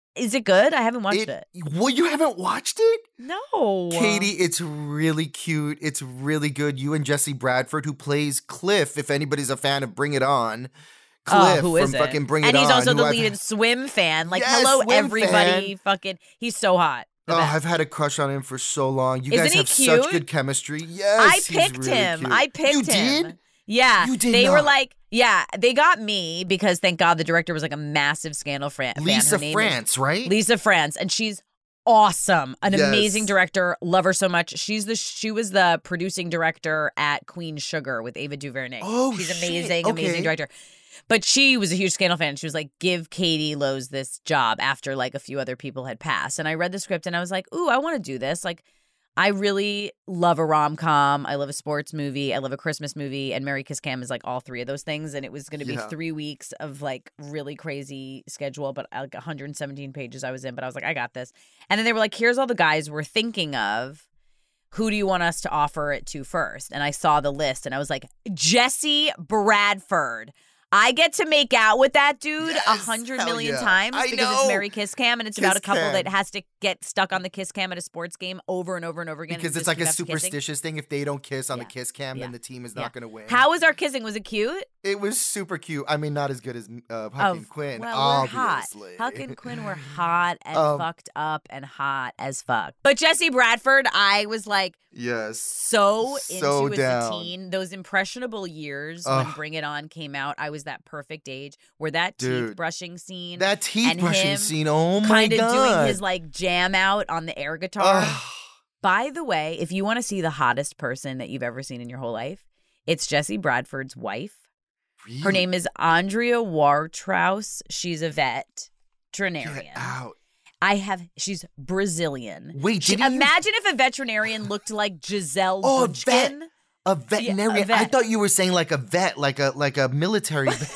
Is it good? I haven't watched it. it. Well, you haven't watched it? No. Katie, it's really cute. It's really good. You and Jesse Bradford, who plays Cliff, if anybody's a fan of Bring It On. Cliff oh, who is from it? fucking Bring and It On. And he's also the I've lead in Swim fan. Like, yes, hello, Swim everybody. Fan. Fucking, he's so hot. Oh, best. I've had a crush on him for so long. You Isn't guys he have cute? such good chemistry. Yes, I picked he's really him. cute. I picked you him. Did? Yeah. You did They not. were like, yeah, they got me because thank God the director was like a massive Scandal fan. Lisa Her name France, is right? Lisa France. And she's awesome. An yes. amazing director. Love her so much. She's the she was the producing director at Queen Sugar with Ava DuVernay. Oh, she's shit. amazing, Okay. amazing director. But she was a huge Scandal fan. She was like, give Katie Lowe's this job after like a few other people had passed. And I read the script and I was like, ooh, I want to do this. Like, I really love a rom-com. I love a sports movie. I love a Christmas movie. And Mary Kiss Cam is like all three of those things. And it was going to be Yeah. three weeks of like really crazy schedule, but like one hundred seventeen pages I was in. But I was like, I got this. And then they were like, here's all the guys we're thinking of. Who do you want us to offer it to first? And I saw the list and I was like, Jesse Bradford. I get to make out with that dude a Yes, hundred hell million yeah. times I because know. it's Mary Kiss Cam and it's Kiss about a couple cam. that has to get stuck on the kiss cam at a sports game over and over and over again. Because and it's just like a keep kissing. superstitious thing. If they don't kiss on Yeah. the kiss cam, Yeah. then the team is Yeah. not going to win. How was our kissing? Was it cute? It was super cute. I mean, not as good as uh, Huck Oh, and Quinn, well, we're obviously. hot. Huck and Quinn were hot and Um, fucked up and hot as fuck. But Jesse Bradford, I was like Yes. so, So into down. as a teen. Those impressionable years when Ugh. Bring It On came out, I was that perfect age where that Dude. teeth brushing scene, That teeth and brushing him scene, oh my kind of God. doing his like jam out on the air guitar. Ugh. By the way, if you want to see the hottest person that you've ever seen in your whole life, it's Jesse Bradford's wife. Really? Her name is Andrea Wartraus. She's a veterinarian. Get out. I have. She's Brazilian. Wait, She- did you- imagine if a veterinarian looked like Giselle Oh, a Bundchen. vet. A veterinarian. vet. I thought you were saying like a vet, like a like a military vet.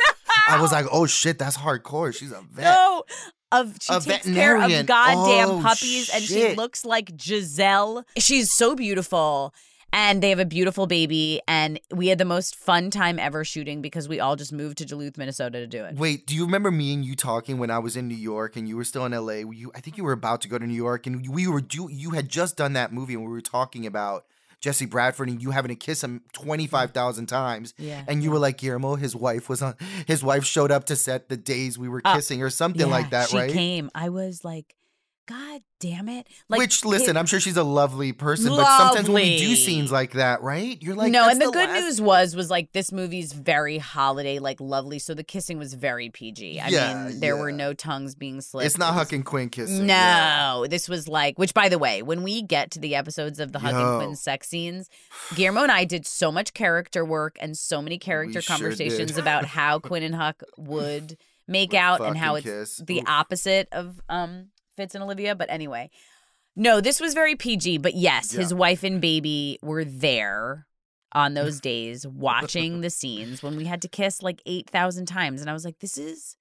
I was like, oh shit, that's hardcore. She's a vet. No. Of she A takes care veterinarian. of goddamn Oh, puppies, and she shit. looks like Giselle. She's so beautiful, and they have a beautiful baby. And we had the most fun time ever shooting because we all just moved to Duluth, Minnesota, to do it. Wait, do you remember me and you talking when I was in New York and you were still in L A? You, I think you were about to go to New York, and we were do. You had just done that movie, and we were talking about Jesse Bradford and you having to kiss him twenty-five thousand times. Yeah, And you were like, Guillermo, his wife was on. His wife showed up to set the days we were Uh, kissing or something Yeah, like that, she right? came. I was like, God damn it! Like, Which, listen, it- I'm sure she's a lovely person, but sometimes when we do Lovely. scenes like that, right? You're like, no, that's and the, good last- news was was like this movie's very holiday, like lovely. So the kissing was very P G. I Yeah, mean, there were yeah. no tongues being slipped. It's not It was- Huck and Quinn kissing. No, yeah. this was like, which by the way, when we get to the episodes of the Huck Yo. and Quinn sex scenes, Guillermo and I did so much character work and so many character We sure conversations did. about how Quinn and Huck would make Would out and how it's fucking kiss. the Oof. opposite of um Fitz and Olivia. But anyway, no, this was very P G. But yes, his Yeah. wife and baby were there on those days watching the scenes when we had to kiss like eight thousand times. And I was like, this is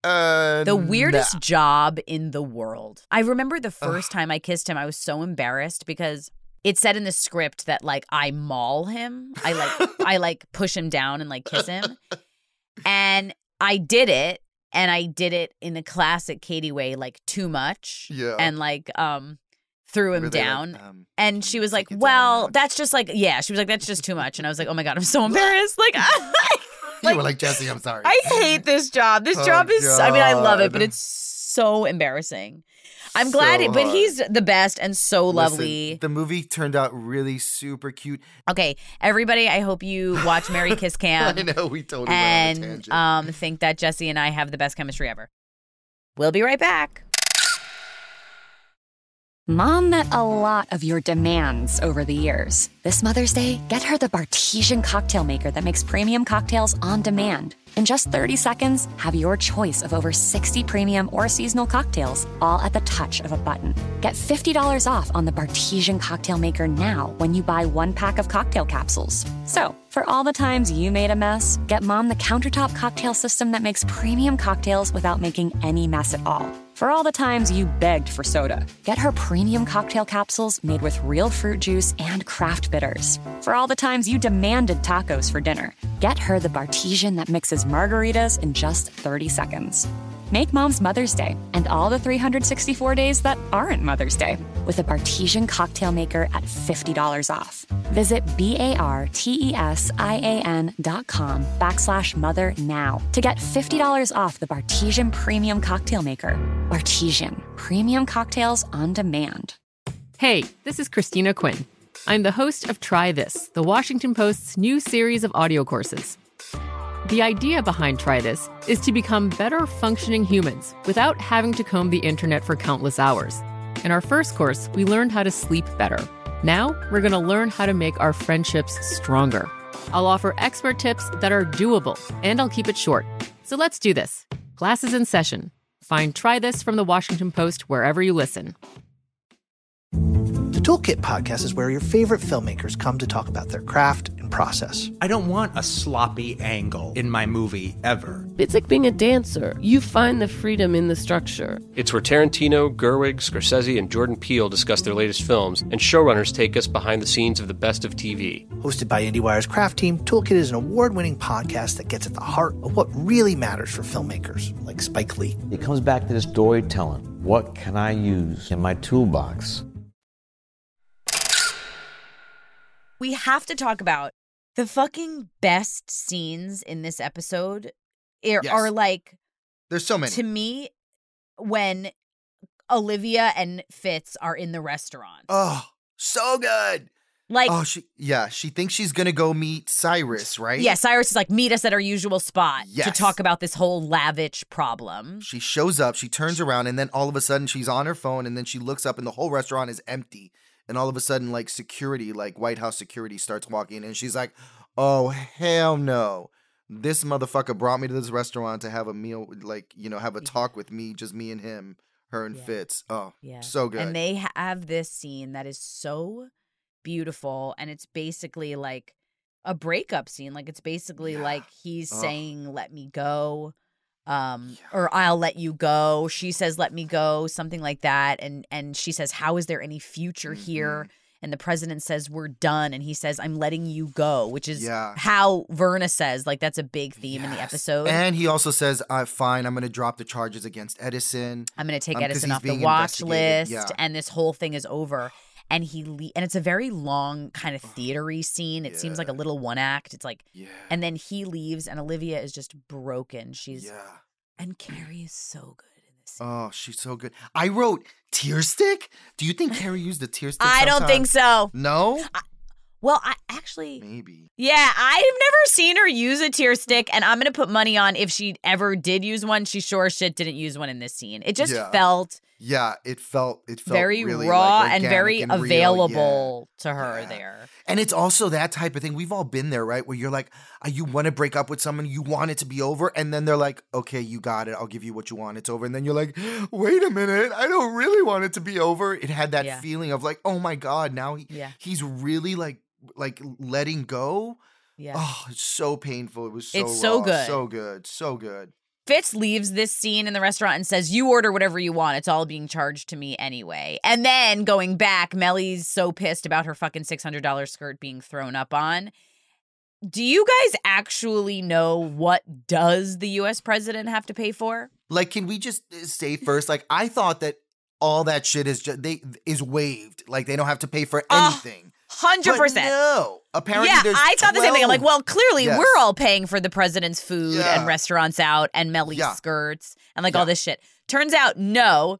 Uh, the weirdest nah. job in the world. I remember the first time I kissed him, I was so embarrassed because it said in the script that like I maul him. I like I like push him down and like kiss him. And I did it, and I did it in the classic Katie way, like too much. Yeah. And like um threw him Were they like, down. um, and she was like, take it down well, now? that's just like, yeah. She was like, that's just too much. And I was like, oh my God, I'm so embarrassed. Like, You were like, Jesse, I'm sorry. I hate this job. This Oh, job is, I mean, I love it, God. but it's so embarrassing. I'm glad, So it, but hard. he's the best and so Listen, lovely. the movie turned out really super cute. Okay, everybody, I hope you watch Mary Kiss Cam I know, we totally went on a and tangent. um, think that Jesse and I have the best chemistry ever. We'll be right back. Mom met a lot of your demands over the years. This Mother's Day, get her the Bartesian cocktail maker that makes premium cocktails on demand. In just thirty seconds, have your choice of over sixty premium or seasonal cocktails, all at the touch of a button. Get fifty dollars off on the Bartesian cocktail maker now when you buy one pack of cocktail capsules. So, for all the times you made a mess, get Mom the countertop cocktail system that makes premium cocktails without making any mess at all. For all the times you begged for soda, get her premium cocktail capsules made with real fruit juice and craft bitters. For all the times you demanded tacos for dinner, get her the Bartesian that mixes margaritas in just thirty seconds. Make Mom's Mother's Day and all the three hundred sixty-four days that aren't Mother's Day with a Bartesian cocktail maker at fifty dollars off. Visit B-A-R-T-E-S-I-A-N dot com backslash mother now to get fifty dollars off the Bartesian Premium Cocktail Maker. Bartesian, premium cocktails on demand. Hey, this is Christina Quinn. I'm the host of Try This, the Washington Post's new series of audio courses. The idea behind Try This is to become better functioning humans without having to comb the internet for countless hours. In our first course, we learned how to sleep better. Now, we're going to learn how to make our friendships stronger. I'll offer expert tips that are doable, and I'll keep it short. So let's do this. Class is in session. Find Try This from the Washington Post wherever you listen. The Toolkit podcast is where your favorite filmmakers come to talk about their craft and process. I don't want a sloppy angle in my movie ever. It's like being a dancer. You find the freedom in the structure. It's where Tarantino, Gerwig, Scorsese, and Jordan Peele discuss their latest films, and showrunners take us behind the scenes of the best of T V. Hosted by IndieWire's craft team, Toolkit is an award-winning podcast that gets at the heart of what really matters for filmmakers, like Spike Lee. It comes back to this storytelling. What can I use in my toolbox? We have to talk about the fucking best scenes in this episode are, Yes. are like, There's so many. to me, when Olivia and Fitz are in the restaurant. Oh, so good. Like, oh, she yeah, she thinks she's gonna go meet Cyrus, right? yeah, Cyrus is like, meet us at our usual spot to Yes. talk about this whole lavish problem. She shows up, she turns around, and then all of a sudden she's on her phone, and then she looks up, and the whole restaurant is empty. And all of a sudden, like, security, like White House security starts walking in, and she's like, oh, hell no. This motherfucker brought me to this restaurant to have a meal, like, you know, have a talk with me, just me and him, her and Yeah. Fitz. Oh, Yeah. so good. And they have this scene that is so beautiful, and it's basically like a breakup scene. Like, it's basically Yeah. like he's Ugh. saying, let me go. Um, or I'll let you go. She says, let me go, something like that. And and she says, how is there any future Mm-hmm. here? And the president says, we're done. And he says, I'm letting you go, which is Yeah. how Verna says, like, that's a big theme in the Yes. episode. And he also says, uh, fine, I'm going to drop the charges against Edison. I'm going to take um, 'cause Edison he's off the being watch investigated. list, Yeah. and this whole thing is over. And he le- and it's a very long kind of theatery scene. It seems like a Yeah. little one act. It's like, Yeah. and then he leaves, and Olivia is just broken. She's Yeah. and Carrie is so good in this scene. Oh, she's so good. I wrote tear stick. Do you think Carrie used the tear stick? I don't think sometime? so. No? Well, I actually, Maybe. yeah, I've never seen her use a tear stick, and I'm gonna put money on if she ever did use one. She sure as shit didn't use one in this scene. It just Yeah. felt Yeah, it felt it felt very really, raw like, and organic very and real. available to Yeah. her Yeah. there. And it's also that type of thing. We've all been there, right? Where you're like, uh, you want to break up with someone, you want it to be over, and then they're like, okay, you got it. I'll give you what you want. It's over. And then you're like, wait a minute, I don't really want it to be over. It had that Yeah. feeling of like, oh my God, now he, Yeah. he's really like like letting go. Yeah. Oh, it's so painful. It was so It's so raw, good. So good. So good. Fitz leaves this scene in the restaurant and says, you order whatever you want. It's all being charged to me anyway. And then going back, Mellie's so pissed about her fucking six hundred dollars skirt being thrown up on. Do you guys actually know what does the U S president have to pay for? Like, can we just uh, say first, like, I thought that all that shit is just, they is waived. Like, they don't have to pay for Uh, anything. Hundred But percent. no. Apparently, Yeah, there's I thought the same thing. I'm like, twelve. well, clearly Yes. we're all paying for the president's food Yeah. and restaurants out and Mellie's Yeah. skirts and like Yeah. all this shit. Turns out, no.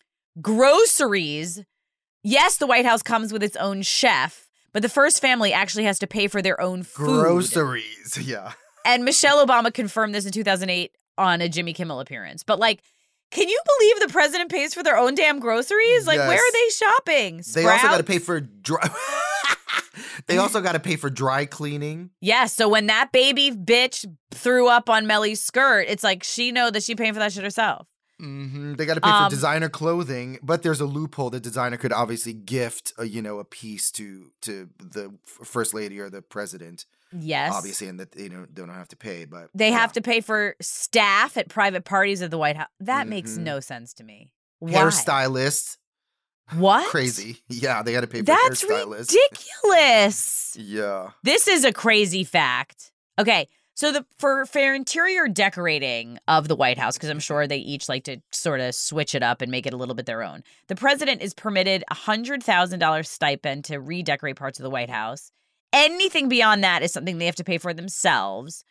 Groceries. Yes, the White House comes with its own chef, but the first family actually has to pay for their own food. Groceries. Yeah. And Michelle Obama confirmed this in two thousand eight on a Jimmy Kimmel appearance. But like, can you believe the president pays for their own damn groceries? Like, where Yes. are they shopping? They also got to Sprouts? pay for dry. They also got to pay for dry cleaning. Yeah, so when that baby bitch threw up on Mellie's skirt, it's like she know that she paying for that shit herself. hmm They got to pay Um, for designer clothing, but there's a loophole. The designer could obviously gift, a, you know, a piece to to the f- first lady or the president. Yes. Obviously, and that they don't they don't have to pay, but They have to pay for staff at private parties at the White House. That makes Mhm. no sense to me. Why? hairstylists. What? Crazy. Yeah, they got to pay for That's hairstylists. ridiculous. Yeah. This is a crazy fact. Okay, So the for for interior decorating of the White House, because I'm sure they each like to sort of switch it up and make it a little bit their own. The president is permitted a hundred thousand dollars stipend to redecorate parts of the White House. Anything beyond that is something they have to pay for themselves.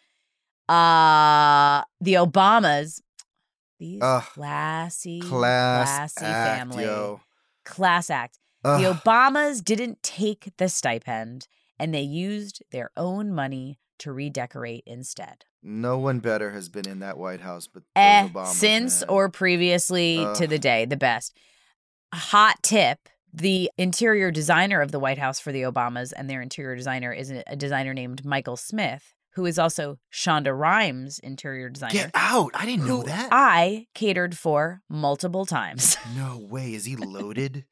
Uh, the Obamas, these Ugh. classy, Class classy act, family, yo. class act. Ugh. The Obamas didn't take the stipend, and they used their own money to redecorate instead. No one better has been in that White House but Eh, those Obamas, since man. or previously Ugh. to the day, the best. A hot tip, the interior designer of the White House for the Obamas and their interior designer is a designer named Michael Smith, who is also Shonda Rhimes' interior designer. Get out! I didn't know who that. I catered for multiple times. No way. Is he loaded?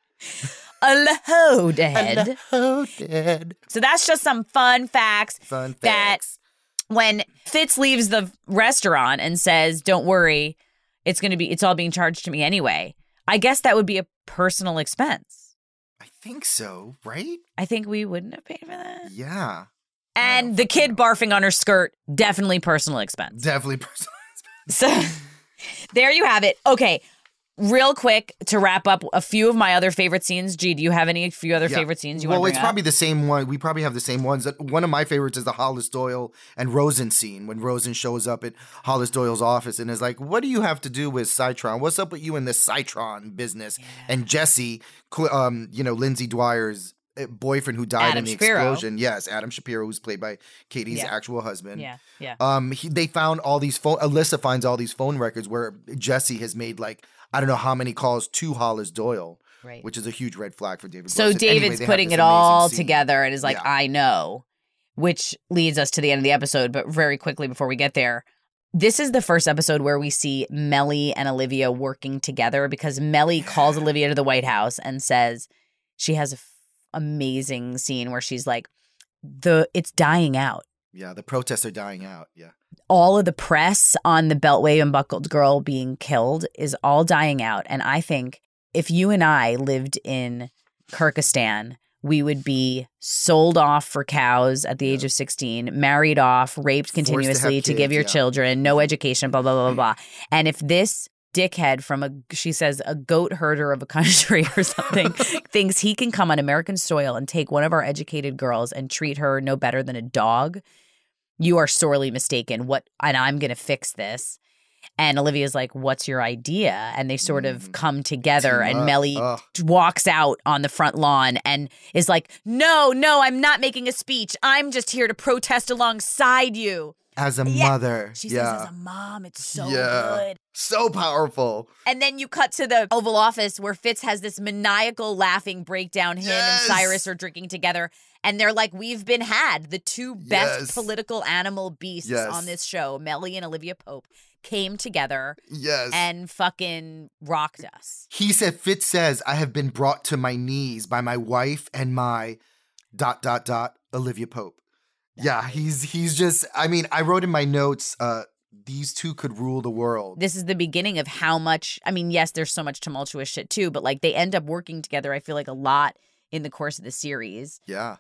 A loaded. Loaded. So that's just some fun facts. Fun that facts. when Fitz leaves the restaurant and says, "Don't worry, it's going to be, it's all being charged to me anyway." I guess that would be a personal expense. I think so, right? I think we wouldn't have paid for that. Yeah. And the kid barfing on her skirt, definitely personal expense. Definitely personal. So there you have it. Okay. Real quick to wrap up a few of my other favorite scenes. G, do you have any few other Yeah. favorite scenes you well, want to bring it's up? probably the same one. We probably have the same ones. One of my favorites is the Hollis Doyle and Rosen scene when Rosen shows up at Hollis Doyle's office and is like, "What do you have to do with Citron? What's up with you in this Citron business?" Yeah. And Jesse, um, you know, Lindsay Dwyer's boyfriend who died Adam in the Shapiro. explosion. Yes, Adam Shapiro, who's played by Katie's Yeah. actual husband. Yeah, yeah. Um, he, they found all these phone. Alyssa finds all these phone records where Jesse has made like I don't know how many calls to Hollis Doyle, Right. which is a huge red flag for David. So Gross. And anyway, David's they have putting this it all amazing scene. together and is like, Yeah. I know, which leads us to the end of the episode. But very quickly before we get there, this is the first episode where we see Mellie and Olivia working together because Mellie calls Olivia to the White House and says she has an f- amazing scene where she's like, the it's dying out. Yeah, the protests are dying out. Yeah. All of the press on the Beltway and Buckled girl being killed is all dying out. And I think if you and I lived in Kyrgyzstan, we would be sold off for cows at the age of sixteen, married off, raped continuously to, have give kids, your yeah. children, no education, blah, blah, blah, blah, blah. And if this dickhead from a, she says, a goat herder of a country or something, thinks he can come on American soil and take one of our educated girls and treat her no better than a dog, you are sorely mistaken. What, and I'm going to fix this. And Olivia's like, what's your idea? And they sort of come together Team and up. Mellie Ugh. walks out on the front lawn and is like, no, no, I'm not making a speech. I'm just here to protest alongside you. As a Yeah. mother. She yeah. says, as a mom, it's so yeah. good. So powerful. And then you cut to the Oval Office where Fitz has this maniacal laughing breakdown. Him Yes. and Cyrus are drinking together. And they're like, we've been had. The two best Yes. political animal beasts Yes. on this show, Mellie and Olivia Pope, came together Yes. and fucking rocked us. He said, Fitz says, I have been brought to my knees by my wife and my dot, dot, dot, Olivia Pope. Yeah, he's he's just, I mean, I wrote in my notes, uh, these two could rule the world. This is the beginning of how much, I mean, yes, there's so much tumultuous shit too, but like they end up working together, I feel like a lot in the course of the series. Yeah.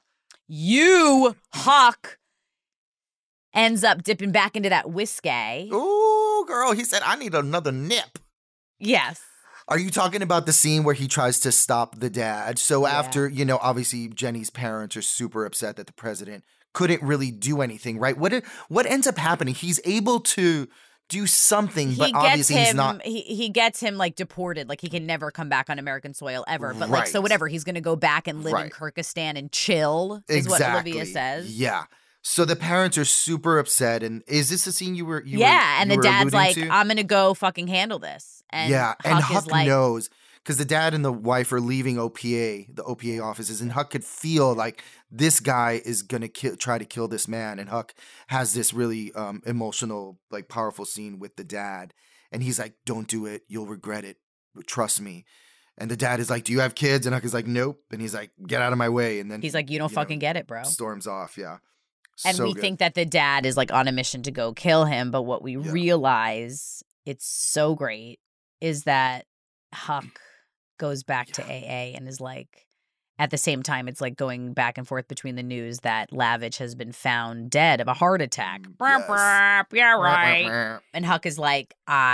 You, Hawk, ends up dipping back into that whiskey. Ooh, girl, he said, I need another nip. Yes. Are you talking about the scene where he tries to stop the dad? So Yeah. after, you know, obviously Jenny's parents are super upset that the president couldn't really do anything, right? What what ends up happening? He's able to do something, but he gets obviously him, he's not. He, he gets him like deported. Like he can never come back on American soil ever. But like, so Right. whatever, he's going to go back and live in Right. Kyrgyzstan and chill is Exactly. what Olivia says. Yeah. So the parents are super upset. And is this the scene you were you yeah. were, and you the were dad's alluding like, to? I'm going to go fucking handle this. And yeah, Huck and is Huck like, knows because the dad and the wife are leaving O P A, the O P A offices, and Huck could feel like this guy is gonna kill, try to kill this man. And Huck has this really um, emotional, like powerful scene with the dad, and he's like, "Don't do it. You'll regret it. Trust me." And the dad is like, "Do you have kids?" And Huck is like, "Nope." And he's like, "Get out of my way." And then he's like, you don't you fucking know, get it, bro. storms off. Yeah, And So we good. think that the dad is like on a mission to go kill him. But what we Yeah. realize, it's so great, is that Huck goes back to A A and is like, at the same time, it's like going back and forth between the news that Lavitch has been found dead of a heart attack. Yes. Yeah, right. And Huck is like,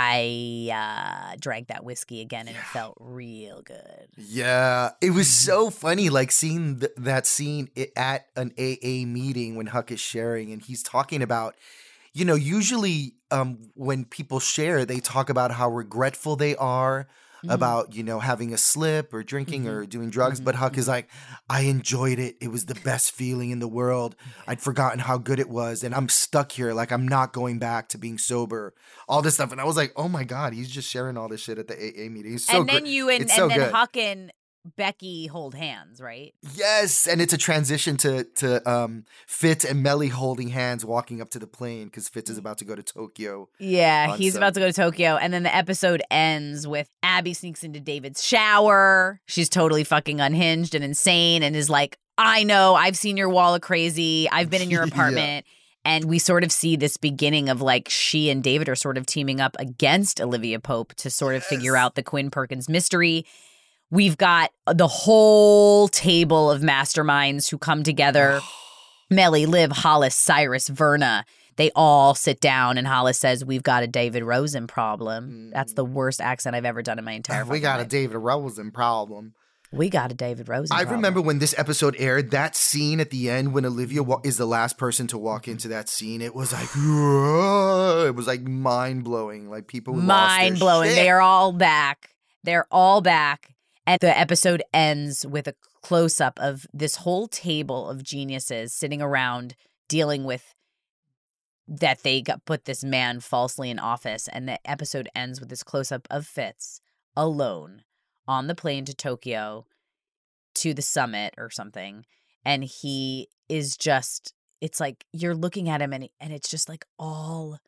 I uh, drank that whiskey again and yeah. it felt real good. Yeah. It was so funny, like seeing th- that scene at an A A meeting when Huck is sharing and he's talking about, you know, usually um, when people share, they talk about how regretful they are. Mm-hmm. About, you know, having a slip or drinking mm-hmm. or doing drugs. Mm-hmm. But Huck mm-hmm. is like, I enjoyed it. It was the best feeling in the world. I'd forgotten how good it was. And I'm stuck here. Like, I'm not going back to being sober. All this stuff. And I was like, oh my God, he's just sharing all this shit at the A A meeting. It's so and then gr- you and, it's and so then good. Huck and Becky hold hands, right? Yes, and it's a transition to to um, Fitz and Melly holding hands walking up to the plane because Fitz is about to go to Tokyo. Yeah, he's some- about to go to Tokyo, and then the episode ends with Abby sneaks into David's shower. She's totally fucking unhinged and insane and is like, I know, I've seen your wall of crazy. I've been in your apartment. Yeah. And we sort of see this beginning of like she and David are sort of teaming up against Olivia Pope to sort yes. of figure out the Quinn Perkins mystery. We've got the whole table of masterminds who come together. Melly, Liv, Hollis, Cyrus, Verna. They all sit down and Hollis says, we've got a David Rosen problem. Mm. That's the worst accent I've ever done in my entire life. We got life. a David Rosen problem. We got a David Rosen I problem. remember when this episode aired, that scene at the end when Olivia wa- is the last person to walk into that scene, it was like, it was like mind-blowing. Like people Mind-blowing. They are all back. They're all back. And the episode ends with a close-up of this whole table of geniuses sitting around dealing with that they got put this man falsely in office. And the episode ends with this close-up of Fitz alone on the plane to Tokyo to the summit or something. And he is just, it's like you're looking at him and, and it's just like all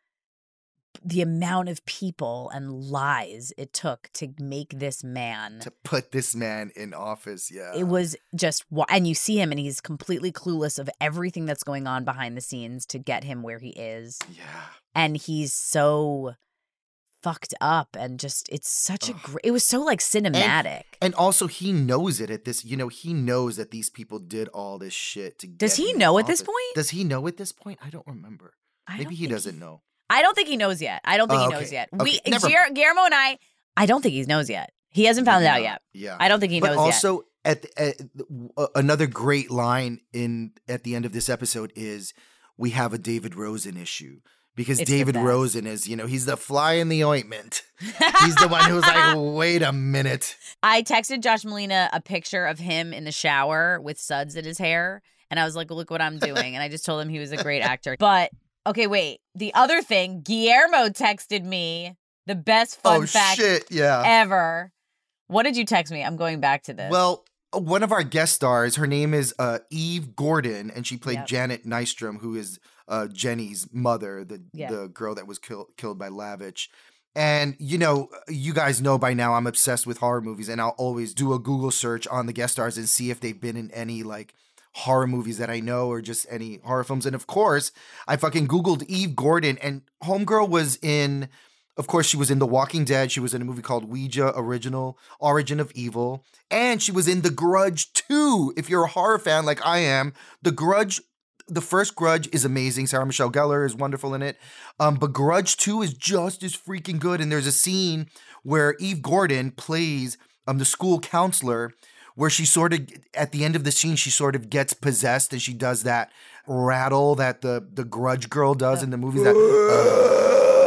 the amount of people and lies it took to make this man. To put this man in office, yeah. It was just, and you see him and he's completely clueless of everything that's going on behind the scenes to get him where he is. Yeah. And he's so fucked up and just, it's such a great, it was so like cinematic. And, and also he knows it at this, you know, he knows that these people did all this shit to get Does he him know in at this office. point? Does he know at this point? I don't remember. I Maybe don't he doesn't he, know. I don't think he knows yet. I don't think oh, he knows okay. yet. Okay. We, Never. Guillermo and I, I don't think he knows yet. He hasn't found Maybe it out not. yet. Yeah. I don't think he but knows also, yet. At, at uh, another great line in at the end of this episode is we have a David Rosen issue. Because It's David Rosen is, you know, he's the fly in the ointment. He's the one who's like, wait a minute. I texted Josh Molina a picture of him in the shower with suds in his hair. And I was like, look what I'm doing. And I just told him he was a great actor. But, okay, wait. The other thing, Guillermo texted me the best fun oh, fact shit, yeah. ever. What did you text me? I'm going back to this. Well, one of our guest stars, her name is uh, Eve Gordon, and she played Yep. Janet Nystrom, who is uh, Jenny's mother, the Yeah. the girl that was kill- killed by Lavitch. And, you know, you guys know by now I'm obsessed with horror movies, and I'll always do a Google search on the guest stars and see if they've been in any, like, horror movies that I know or just any horror films. And, of course, I fucking Googled Eve Gordon, and Homegirl was in... Of course, she was in The Walking Dead. She was in a movie called Ouija Original, Origin of Evil. And she was in The Grudge two. If you're a horror fan like I am, The Grudge, the first Grudge is amazing. Sarah Michelle Gellar is wonderful in it. Um, but Grudge two is just as freaking good. And there's a scene where Eve Gordon plays um, the school counselor where she sort of, at the end of the scene, she sort of gets possessed and she does that rattle that the, the Grudge girl does in the movies. That... Uh,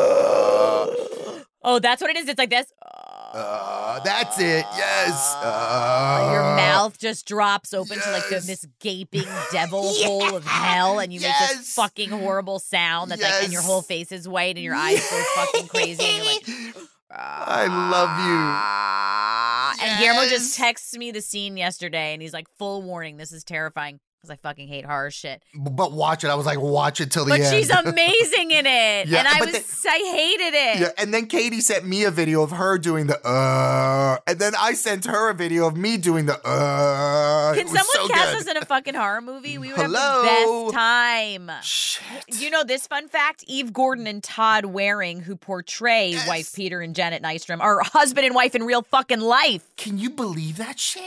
Oh, that's what it is? It's like this? Uh, that's it. Yes. Uh, Your mouth just drops open yes. to like the, this gaping devil yes. hole of hell, and you yes. make this fucking horrible sound that's yes. like, and your whole face is white, and your eyes go fucking crazy, and you're like, I love you. And yes. Guillermo just texts me the scene yesterday, and he's like, full warning, this is terrifying. Because I fucking hate horror shit. But watch it. I was like, watch it till the but end. But she's amazing in it. Yeah, and I was, then, I hated it. Yeah, and then Katie sent me a video of her doing the uh. And then I sent her a video of me doing the uh. Can someone so cast good. us in a fucking horror movie? We would Hello? have the best time. Shit. Do you know this fun fact? Eve Gordon and Todd Waring, who portray yes. wife Peter and Janet Nystrom, are husband and wife in real fucking life. Can you believe that shit?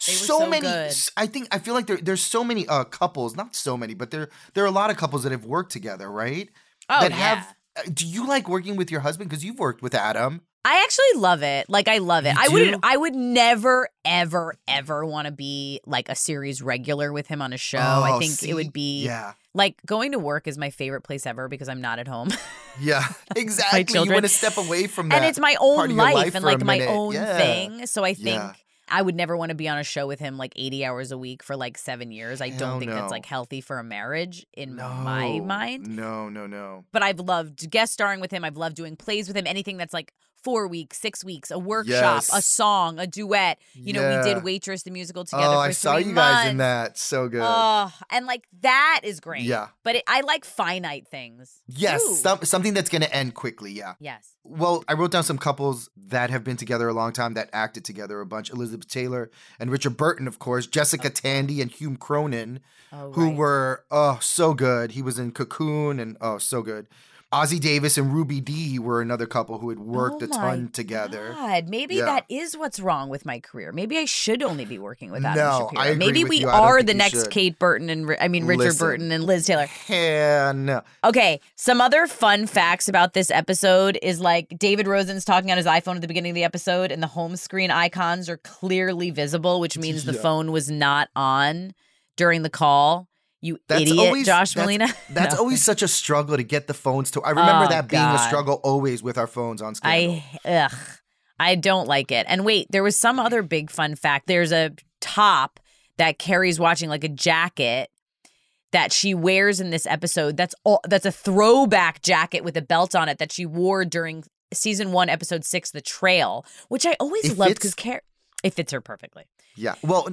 They were so, so many. good. I think I feel like there, there's so many uh, couples, not so many, but there there are a lot of couples that have worked together, right? Oh, that yeah. have. uh, Do you like working with your husband? Because you've worked with Adam. I actually love it. Like, I love it. You I do? would I would never, ever, ever want to be like a series regular with him on a show. I Oh, think see? it would be Yeah. like going to work is my favorite place ever because I'm not at home. Yeah, exactly. You children. want to step away from that. And it's my part own of your life, life and for a like my minute. own Yeah. thing. So I think Yeah. I would never want to be on a show with him like eighty hours a week for like seven years. I Hell don't think no. that's like healthy for a marriage in No. my mind. No, no, no. But I've loved guest starring with him. I've loved doing plays with him. Anything that's like four weeks, six weeks, a workshop, Yes. a song, a duet. You know, we Yeah. did Waitress the musical together Oh, for I saw three you guys months. in that. So good. Oh, and like that is great. Yeah. But it, I like finite things. yes, Ooh. some, something that's going to end quickly. Yeah. Yes. Well, I wrote down some couples that have been together a long time that acted together a bunch. Elizabeth Taylor and Richard Burton, of course. Jessica Tandy and Hugh Cronin, Oh, who right. were, oh, so good. He was in Cocoon and, oh, so good. Ozzie Davis and Ruby Dee were another couple who had worked Oh a my ton together. God, maybe Yeah. that is what's wrong with my career. Maybe I should only be working with Adam No, Shapiro. I agree maybe with we you. I don't are think the you next should. Kate Burton and Ri- I mean Richard Listen. Burton and Liz Taylor. Yeah, no. Okay, some other fun facts about this episode is like David Rosen's talking on his iPhone at the beginning of the episode, and the home screen icons are clearly visible, which means the Yeah. phone was not on during the call. You That's idiot, always, Josh that's, Molina. That's No. always such a struggle to get the phones to. I remember Oh, that being a God. struggle always with our phones on Scandal. I ugh, I don't like it. And wait, there was some other big fun fact. There's a top that Carrie's watching, like a jacket that she wears in this episode. That's all. That's a throwback jacket with a belt on it that she wore during season one, episode six, The Trail, which I always It loved fits? because Car- it fits her perfectly. Yeah. Well,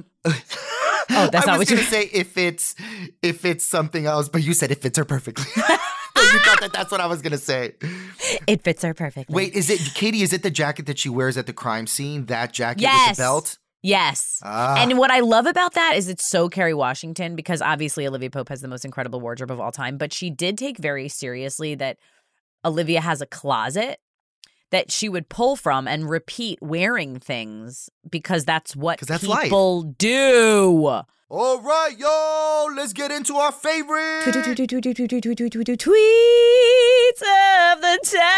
Oh, that's I not was what you gonna say if it's if it's something else, but you said it fits her perfectly. you thought that that's what I was gonna say. It fits her perfectly. Wait, is it Katie? Is it the jacket that she wears at the crime scene? That jacket Yes. with the belt? Yes. Ah. And what I love about that is it's so Kerry Washington, because obviously Olivia Pope has the most incredible wardrobe of all time, but she did take very seriously that Olivia has a closet that she would pull from and repeat wearing things because that's what 'Cause that's life. people do. All right, yo, let's get into our favorite. Tweets of the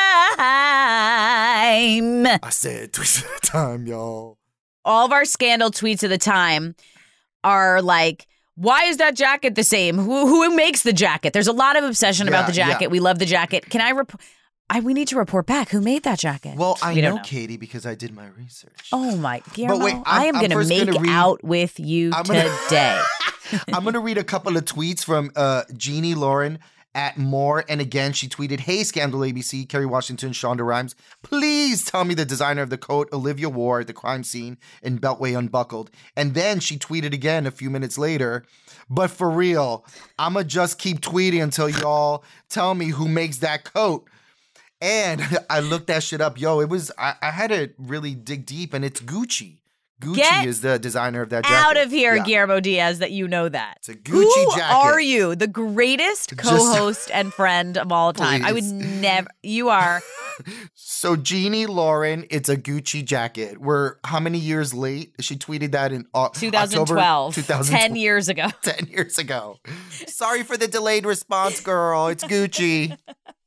time. I said tweets at a time, y'all. All of our Scandal tweets of the time are like, why is that jacket the same? Who who makes the jacket? There's a lot of obsession about Yeah, the jacket. yeah. We love the jacket. Can I report? I we need to report back. Who made that jacket? Well, I We know, don't know. Katie because I did my research. Oh my, Guillermo, wait, I'm- I am I'm going to first make gonna read- out with you I'm gonna- today. I'm going to read a couple of tweets from uh, Jeannie Lauren at Moore. And again, she tweeted, hey, Scandal A B C, Kerry Washington, Shonda Rhimes, please tell me the designer of the coat Olivia wore at the crime scene in Beltway Unbuckled. And then she tweeted again a few minutes later, but for real, I'm going to just keep tweeting until y'all tell me who makes that coat. And I looked that shit up. Yo, it was, I, I had to really dig deep, and it's Gucci. Gucci Get is the designer of that jacket. Out of here, Yeah. Guillermo Diaz, that you know that. It's a Gucci Who jacket. are you? The greatest Just- co-host and friend of all time. I would Please. never. You are. So Jeannie Lauren, it's a Gucci jacket. We're how many years late? She tweeted that in uh, twenty twelve. October ten years ago. ten years ago. Sorry for the delayed response, girl. It's Gucci.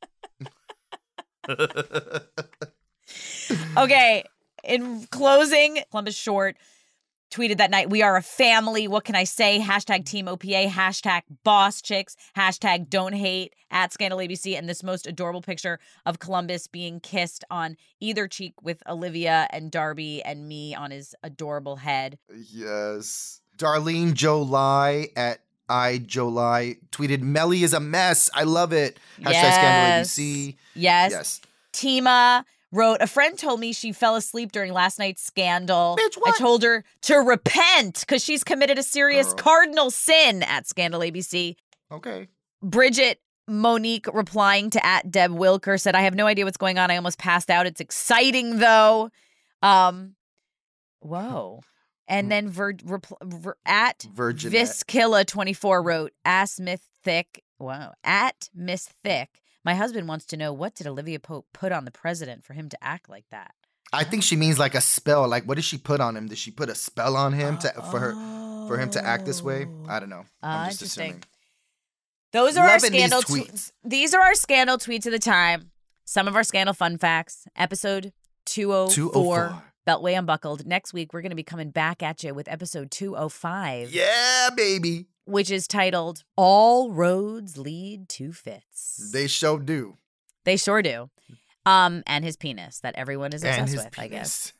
Okay. In closing, Columbus Short tweeted that night, we are a family. What can I say? Hashtag Team O P A, hashtag Boss Chicks, hashtag Don't Hate, at Scandal A B C, and this most adorable picture of Columbus being kissed on either cheek with Olivia and Darby and me on his adorable head. Yes. Darlene Jolie at I Jolie tweeted, Melly is a mess. I love it. Hashtag Scandal A B C. Yes. Yes. Tima wrote, a friend told me she fell asleep during last night's scandal. Bitch, what? I told her to repent because she's committed a serious Girl. cardinal sin, at Scandal A B C. Okay. Bridget Monique replying to at Deb Wilker said, I have no idea what's going on. I almost passed out. It's exciting though. Um, whoa. And then ver, repl- ver, at Virginette. Viskilla twenty-four wrote, ask Miss Thick. Wow. At Miss Thick. My husband wants to know, what did Olivia Pope put on the president for him to act like that? I think she means like a spell. Like, what did she put on him? Did she put a spell on him to for her for him to act this way? I don't know. I'm Uh, just interesting. assuming. Those are our Loving these scandal tweets. tweets. These are our scandal tweets of the time. Some of our scandal fun facts. Episode two oh four, two oh four. Beltway Unbuckled. Next week, we're going to be coming back at you with episode two oh five. Yeah, baby. Which is titled All Roads Lead to Fitz. They sure do. They sure do. Um, and his penis that everyone is And obsessed his with, I guess.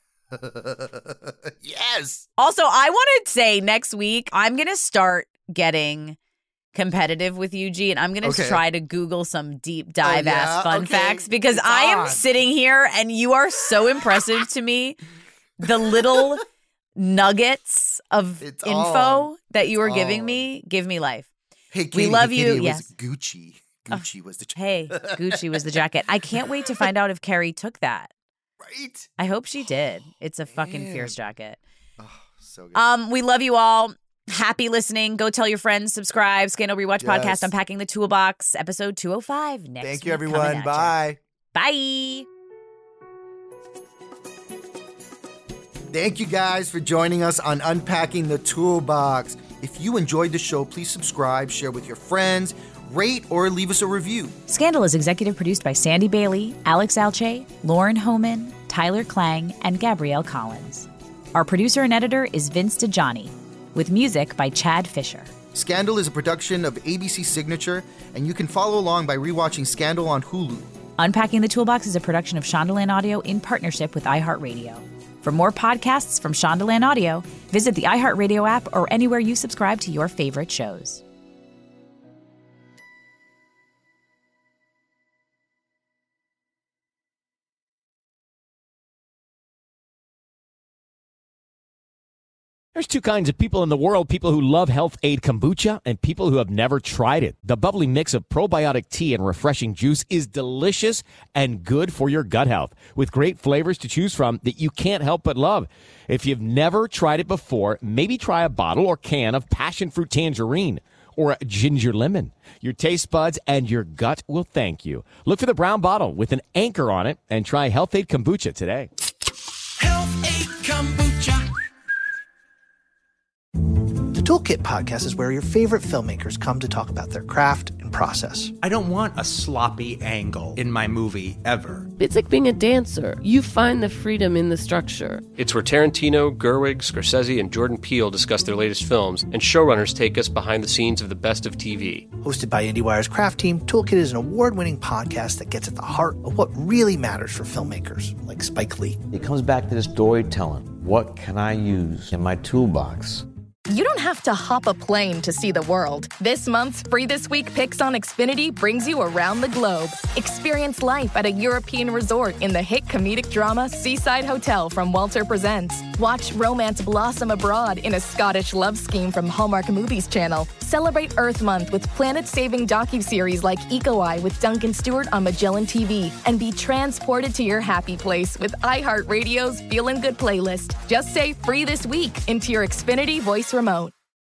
Yes. Also, I want to say next week, I'm going to start getting competitive with you, G, and I'm going to Okay. try to Google some deep dive Oh, ass yeah? fun Okay. facts because It's I am on. sitting here and you are so impressive to me. The little nuggets of It's info on. that you are It's giving on. me give me life. Hey, We Katie, love hey, you. Katie, it Yes. was Gucci. Gucci was the Hey, Gucci was the jacket. I can't wait to find out if Carrie took that. right. I hope she did. It's a fucking Man. fierce jacket. Oh, so good. Um, we love you all. Happy listening. Go tell your friends. Subscribe. Scandal Rewatch Yes. Podcast. Unpacking the Toolbox. Episode two oh five. Next Thank week you, coming everyone. at ya. Bye. Bye. Thank you guys for joining us on Unpacking the Toolbox. If you enjoyed the show, please subscribe, share with your friends, rate, or leave us a review. Scandal is executive produced by Sandy Bailey, Alex Alche, Lauren Homan, Tyler Klang, and Gabrielle Collins. Our producer and editor is Vince DeJohnny, with music by Chad Fisher. Scandal is a production of A B C Signature, and you can follow along by rewatching Scandal on Hulu. Unpacking the Toolbox is a production of Shondaland Audio in partnership with iHeartRadio. For more podcasts from Shondaland Audio, visit the iHeartRadio app or anywhere you subscribe to your favorite shows. There's two kinds of people in the world, people who love Health Aid Kombucha and people who have never tried it. The bubbly mix of probiotic tea and refreshing juice is delicious and good for your gut health, with great flavors to choose from that you can't help but love. If you've never tried it before, maybe try a bottle or can of passion fruit tangerine or a ginger lemon. Your taste buds and your gut will thank you. Look for the brown bottle with an anchor on it and try Health Aid Kombucha today. Health Aid Kombucha. The Toolkit Podcast is where your favorite filmmakers come to talk about their craft and process. I don't want a sloppy angle in my movie ever. It's like being a dancer. You find the freedom in the structure. It's where Tarantino, Gerwig, Scorsese, and Jordan Peele discuss their latest films, and showrunners take us behind the scenes of the best of T V. Hosted by IndieWire's craft team, Toolkit is an award-winning podcast that gets at the heart of what really matters for filmmakers, like Spike Lee. It comes back to this storytelling. What can I use in my toolbox? You don't have to hop a plane to see the world. This month's Free This Week Picks on Xfinity brings you around the globe. Experience life at a European resort in the hit comedic drama Seaside Hotel from Walter Presents. Watch romance blossom abroad in a Scottish love scheme from Hallmark Movies Channel. Celebrate Earth Month with planet-saving docuseries like Eco Eye with Duncan Stewart on Magellan T V. And be transported to your happy place with iHeartRadio's Feelin' Good playlist. Just say Free This Week into your Xfinity voice remote.